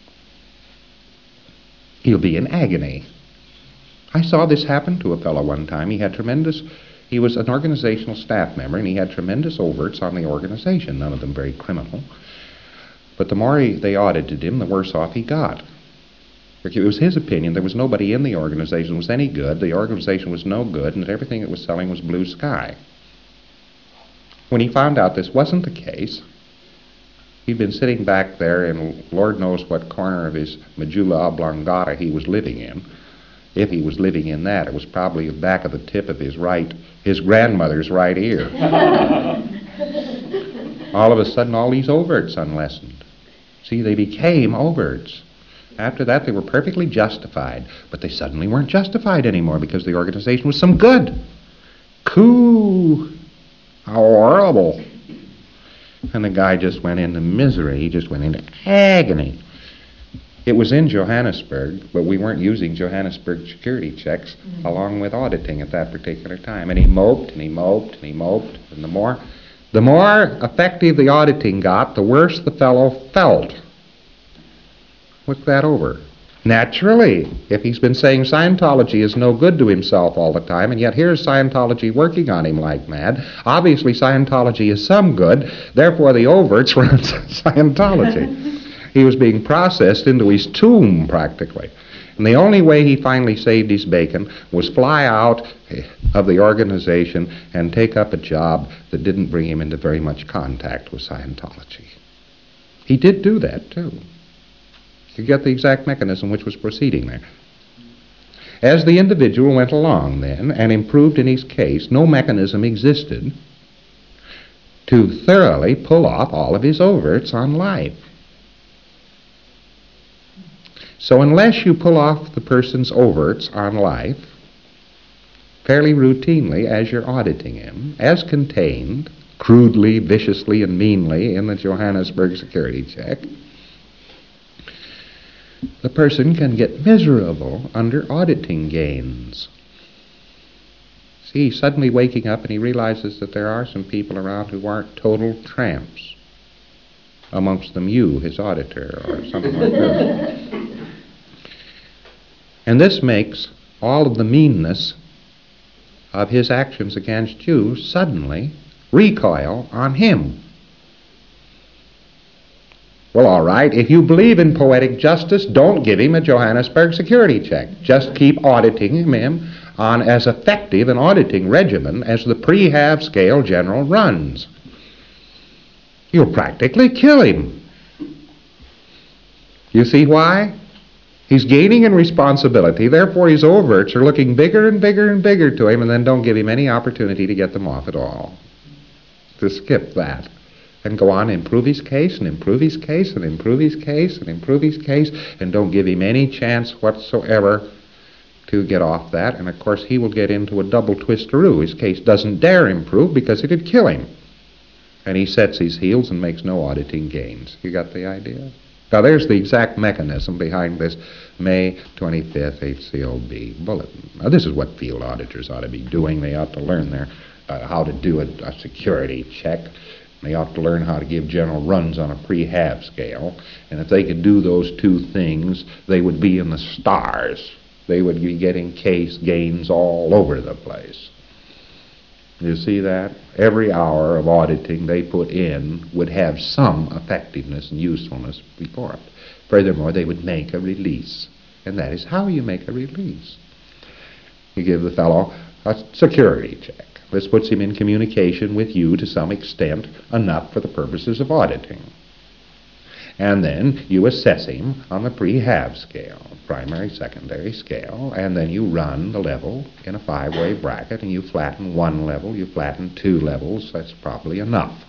He'll be in agony. I saw this happen to a fellow one time. He was an organizational staff member, and he had tremendous overts on the organization, none of them very criminal. But the more they audited him, the worse off he got. It was his opinion there was nobody in the organization that was any good, the organization was no good, and that everything it was selling was blue sky. When he found out this wasn't the case, he'd been sitting back there in Lord knows what corner of his medulla oblongata he was living in. If he was living in that, it was probably the back of the tip of his grandmother's right ear. All of a sudden, all these overts unlessened. See, they became overts. After that, they were perfectly justified, but they suddenly weren't justified anymore because the organization was some good. Coo! How horrible. And the guy just went into misery. He just went into agony. It was in Johannesburg, but we weren't using Johannesburg security checks along with auditing at that particular time. And he moped, and he moped, and he moped. And the more effective the auditing got, the worse the fellow felt. What's that over? Naturally, if he's been saying Scientology is no good to himself all the time, and yet here's Scientology working on him like mad, obviously Scientology is some good, therefore the overts were on Scientology. He was being processed into his tomb, practically. And the only way he finally saved his bacon was fly out of the organization and take up a job that didn't bring him into very much contact with Scientology. He did do that, too. You get the exact mechanism which was proceeding there. As the individual went along then and improved in his case, no mechanism existed to thoroughly pull off all of his overts on life. So unless you pull off the person's overts on life, fairly routinely as you're auditing him, as contained, crudely, viciously, and meanly in the Johannesburg security check, the person can get miserable under auditing gains. See, he's suddenly waking up and he realizes that there are some people around who aren't total tramps. Amongst them you, his auditor, or something like that. And this makes all of the meanness of his actions against you suddenly recoil on him. Well, all right, if you believe in poetic justice, don't give him a Johannesburg security check. Just keep auditing him on as effective an auditing regimen as the Prehab scale general runs. You'll practically kill him. You see why? He's gaining in responsibility, therefore his overts are looking bigger and bigger and bigger to him, and then don't give him any opportunity to get them off at all. To skip that. And go on, improve his case, and improve his case, and improve his case, and improve his case, and don't give him any chance whatsoever to get off that. And of course he will get into a double twistaroo. His case doesn't dare improve because it'd kill him. And he sets his heels and makes no auditing gains. You got the idea? Now there's the exact mechanism behind this May 25th HCOB bulletin. Now this is what field auditors ought to be doing. They ought to learn how to do a security check. They ought to learn how to give general runs on a Prehab scale. And if they could do those two things, they would be in the stars. They would be getting case gains all over the place. You see that? Every hour of auditing they put in would have some effectiveness and usefulness before it. Furthermore, they would make a release. And that is how you make a release. You give the fellow a security check. This puts him in communication with you to some extent, enough for the purposes of auditing. And then you assess him on the Prehab scale, primary, secondary scale, and then you run the level in a 5-way bracket, and you flatten one level, you flatten 2 levels. That's probably enough.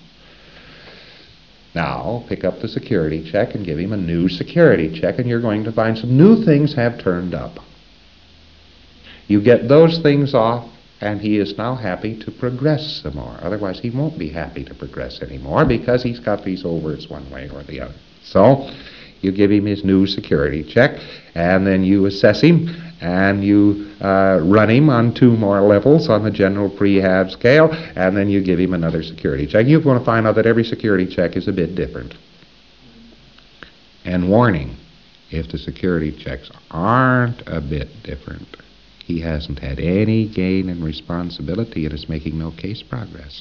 Now, pick up the security check and give him a new security check, and you're going to find some new things have turned up. You get those things off, and he is now happy to progress some more. Otherwise, he won't be happy to progress anymore because he's got these overts one way or the other. So, you give him his new security check, and then you assess him, and you run him on 2 more levels on the general Prehab scale, and then you give him another security check. You're going to find out that every security check is a bit different. And warning, if the security checks aren't a bit different, he hasn't had any gain in responsibility and is making no case progress.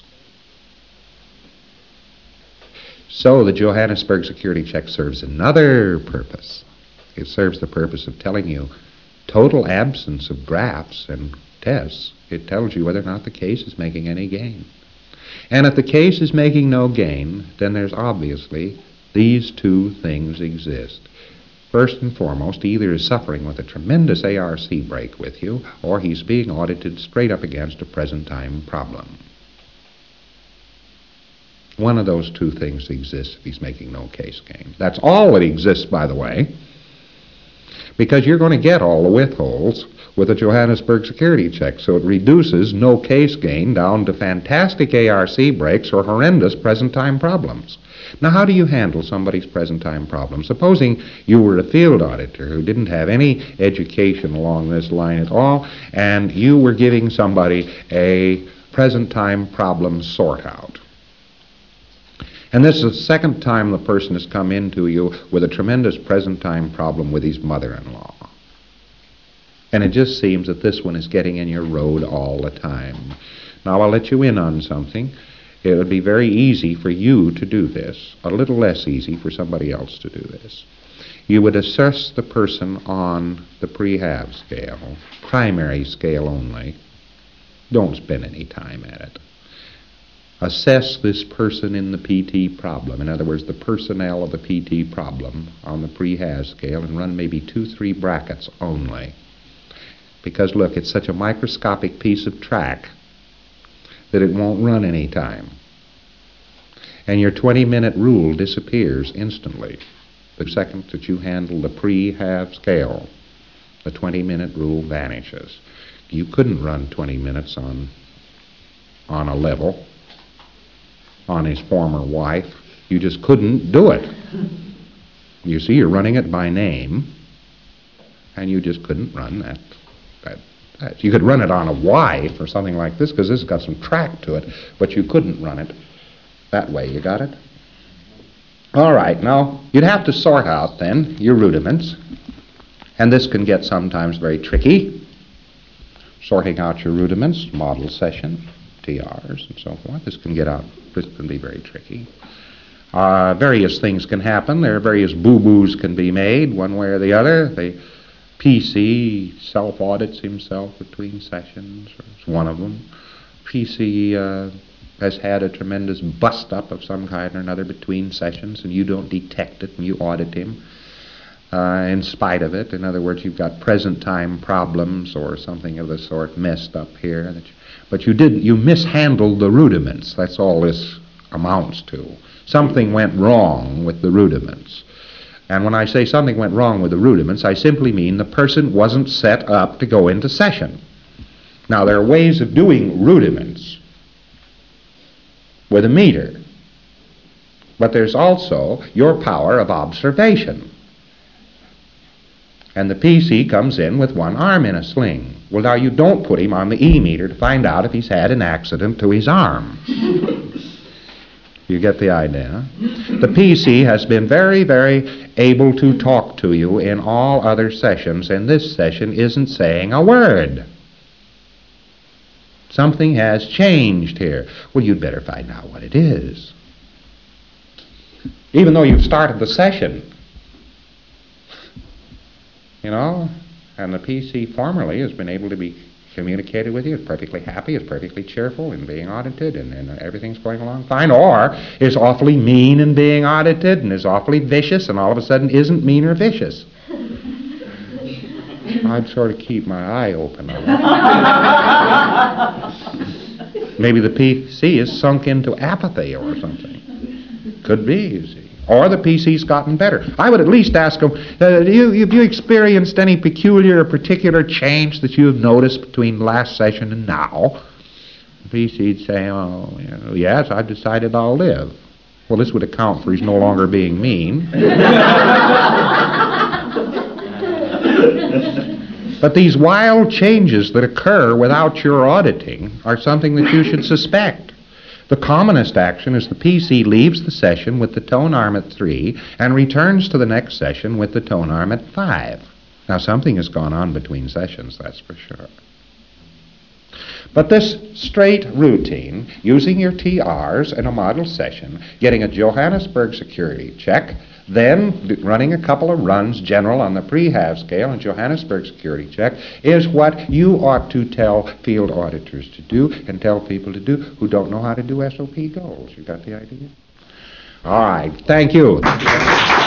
So the Johannesburg security check serves another purpose. It serves the purpose of telling you total absence of graphs and tests. It tells you whether or not the case is making any gain. And if the case is making no gain, then there's obviously these 2 things exist. First and foremost, he either is suffering with a tremendous ARC break with you, or he's being audited straight up against a present-time problem. One of those 2 things exists if he's making no case gain. That's all that exists, by the way, because you're going to get all the withholds with a Johannesburg security check, so it reduces no case gain down to fantastic ARC breaks or horrendous present-time problems. Now, how do you handle somebody's present-time problem? Supposing you were a field auditor who didn't have any education along this line at all, and you were giving somebody a present-time problem sort-out. And this is the second time the person has come into you with a tremendous present-time problem with his mother-in-law. And it just seems that this one is getting in your road all the time. Now, I'll let you in on something. It would be very easy for you to do this, a little less easy for somebody else to do this. You would assess the person on the Prehab scale, primary scale only. Don't spend any time at it. Assess this person in the PT problem, in other words, the personnel of the PT problem on the Prehab scale, and run maybe 2-3 brackets only. Because, look, it's such a microscopic piece of track that it won't run any time. And your 20-minute rule disappears instantly. The second that you handle the Prehab scale, the 20-minute rule vanishes. You couldn't run 20 minutes on a level on his former wife. You just couldn't do it. You see, you're running it by name, and you just couldn't run that. You could run it on a wife or something like this, because this has got some track to it, but you couldn't run it that way. You got it? All right, now, you'd have to sort out, then, your rudiments, and this can get sometimes very tricky. Sorting out your rudiments, model session, TRs, and so forth. This can be very tricky. Various things can happen. There are various boo-boos can be made, one way or the other. The PC self-audits himself between sessions, or it's one of them. PC has had a tremendous bust-up of some kind or another between sessions, and you don't detect it, and you audit him in spite of it. In other words, you've got present-time problems or something of the sort messed up here. But you mishandled the rudiments. That's all this amounts to. Something went wrong with the rudiments. And when I say something went wrong with the rudiments, I simply mean the person wasn't set up to go into session. Now, there are ways of doing rudiments with a meter, but there's also your power of observation. And the PC comes in with one arm in a sling. Well, now, you don't put him on the E-meter to find out if he's had an accident to his arm. You get the idea? The PC has been very, very able to talk to you in all other sessions, and this session isn't saying a word. Something has changed here. Well, you'd better find out what it is. Even though you've started the session, you know, and the PC formerly has been able to be communicated with you, is perfectly happy, is perfectly cheerful in being audited, and everything's going along fine, or is awfully mean in being audited, and is awfully vicious, and all of a sudden isn't mean or vicious. I'd sort of keep my eye open on that. Maybe the PC is sunk into apathy or something. Could be, you see. Or the PC's gotten better. I would at least ask them, have you experienced any peculiar or particular change that you have noticed between last session and now? The PC'd say, oh, yes, I've decided I'll live. Well, this would account for he's no longer being mean. But these wild changes that occur without your auditing are something that you should suspect. The commonest action is the PC leaves the session with the tone arm at 3 and returns to the next session with the tone arm at 5. Now, something has gone on between sessions, that's for sure. But this straight routine, using your TRs in a model session, getting a Johannesburg security check, then running a couple of runs, general on the pre-half scale and Johannesburg security check, is what you ought to tell field auditors to do and tell people to do who don't know how to do SOP goals. You got the idea? All right. Thank you.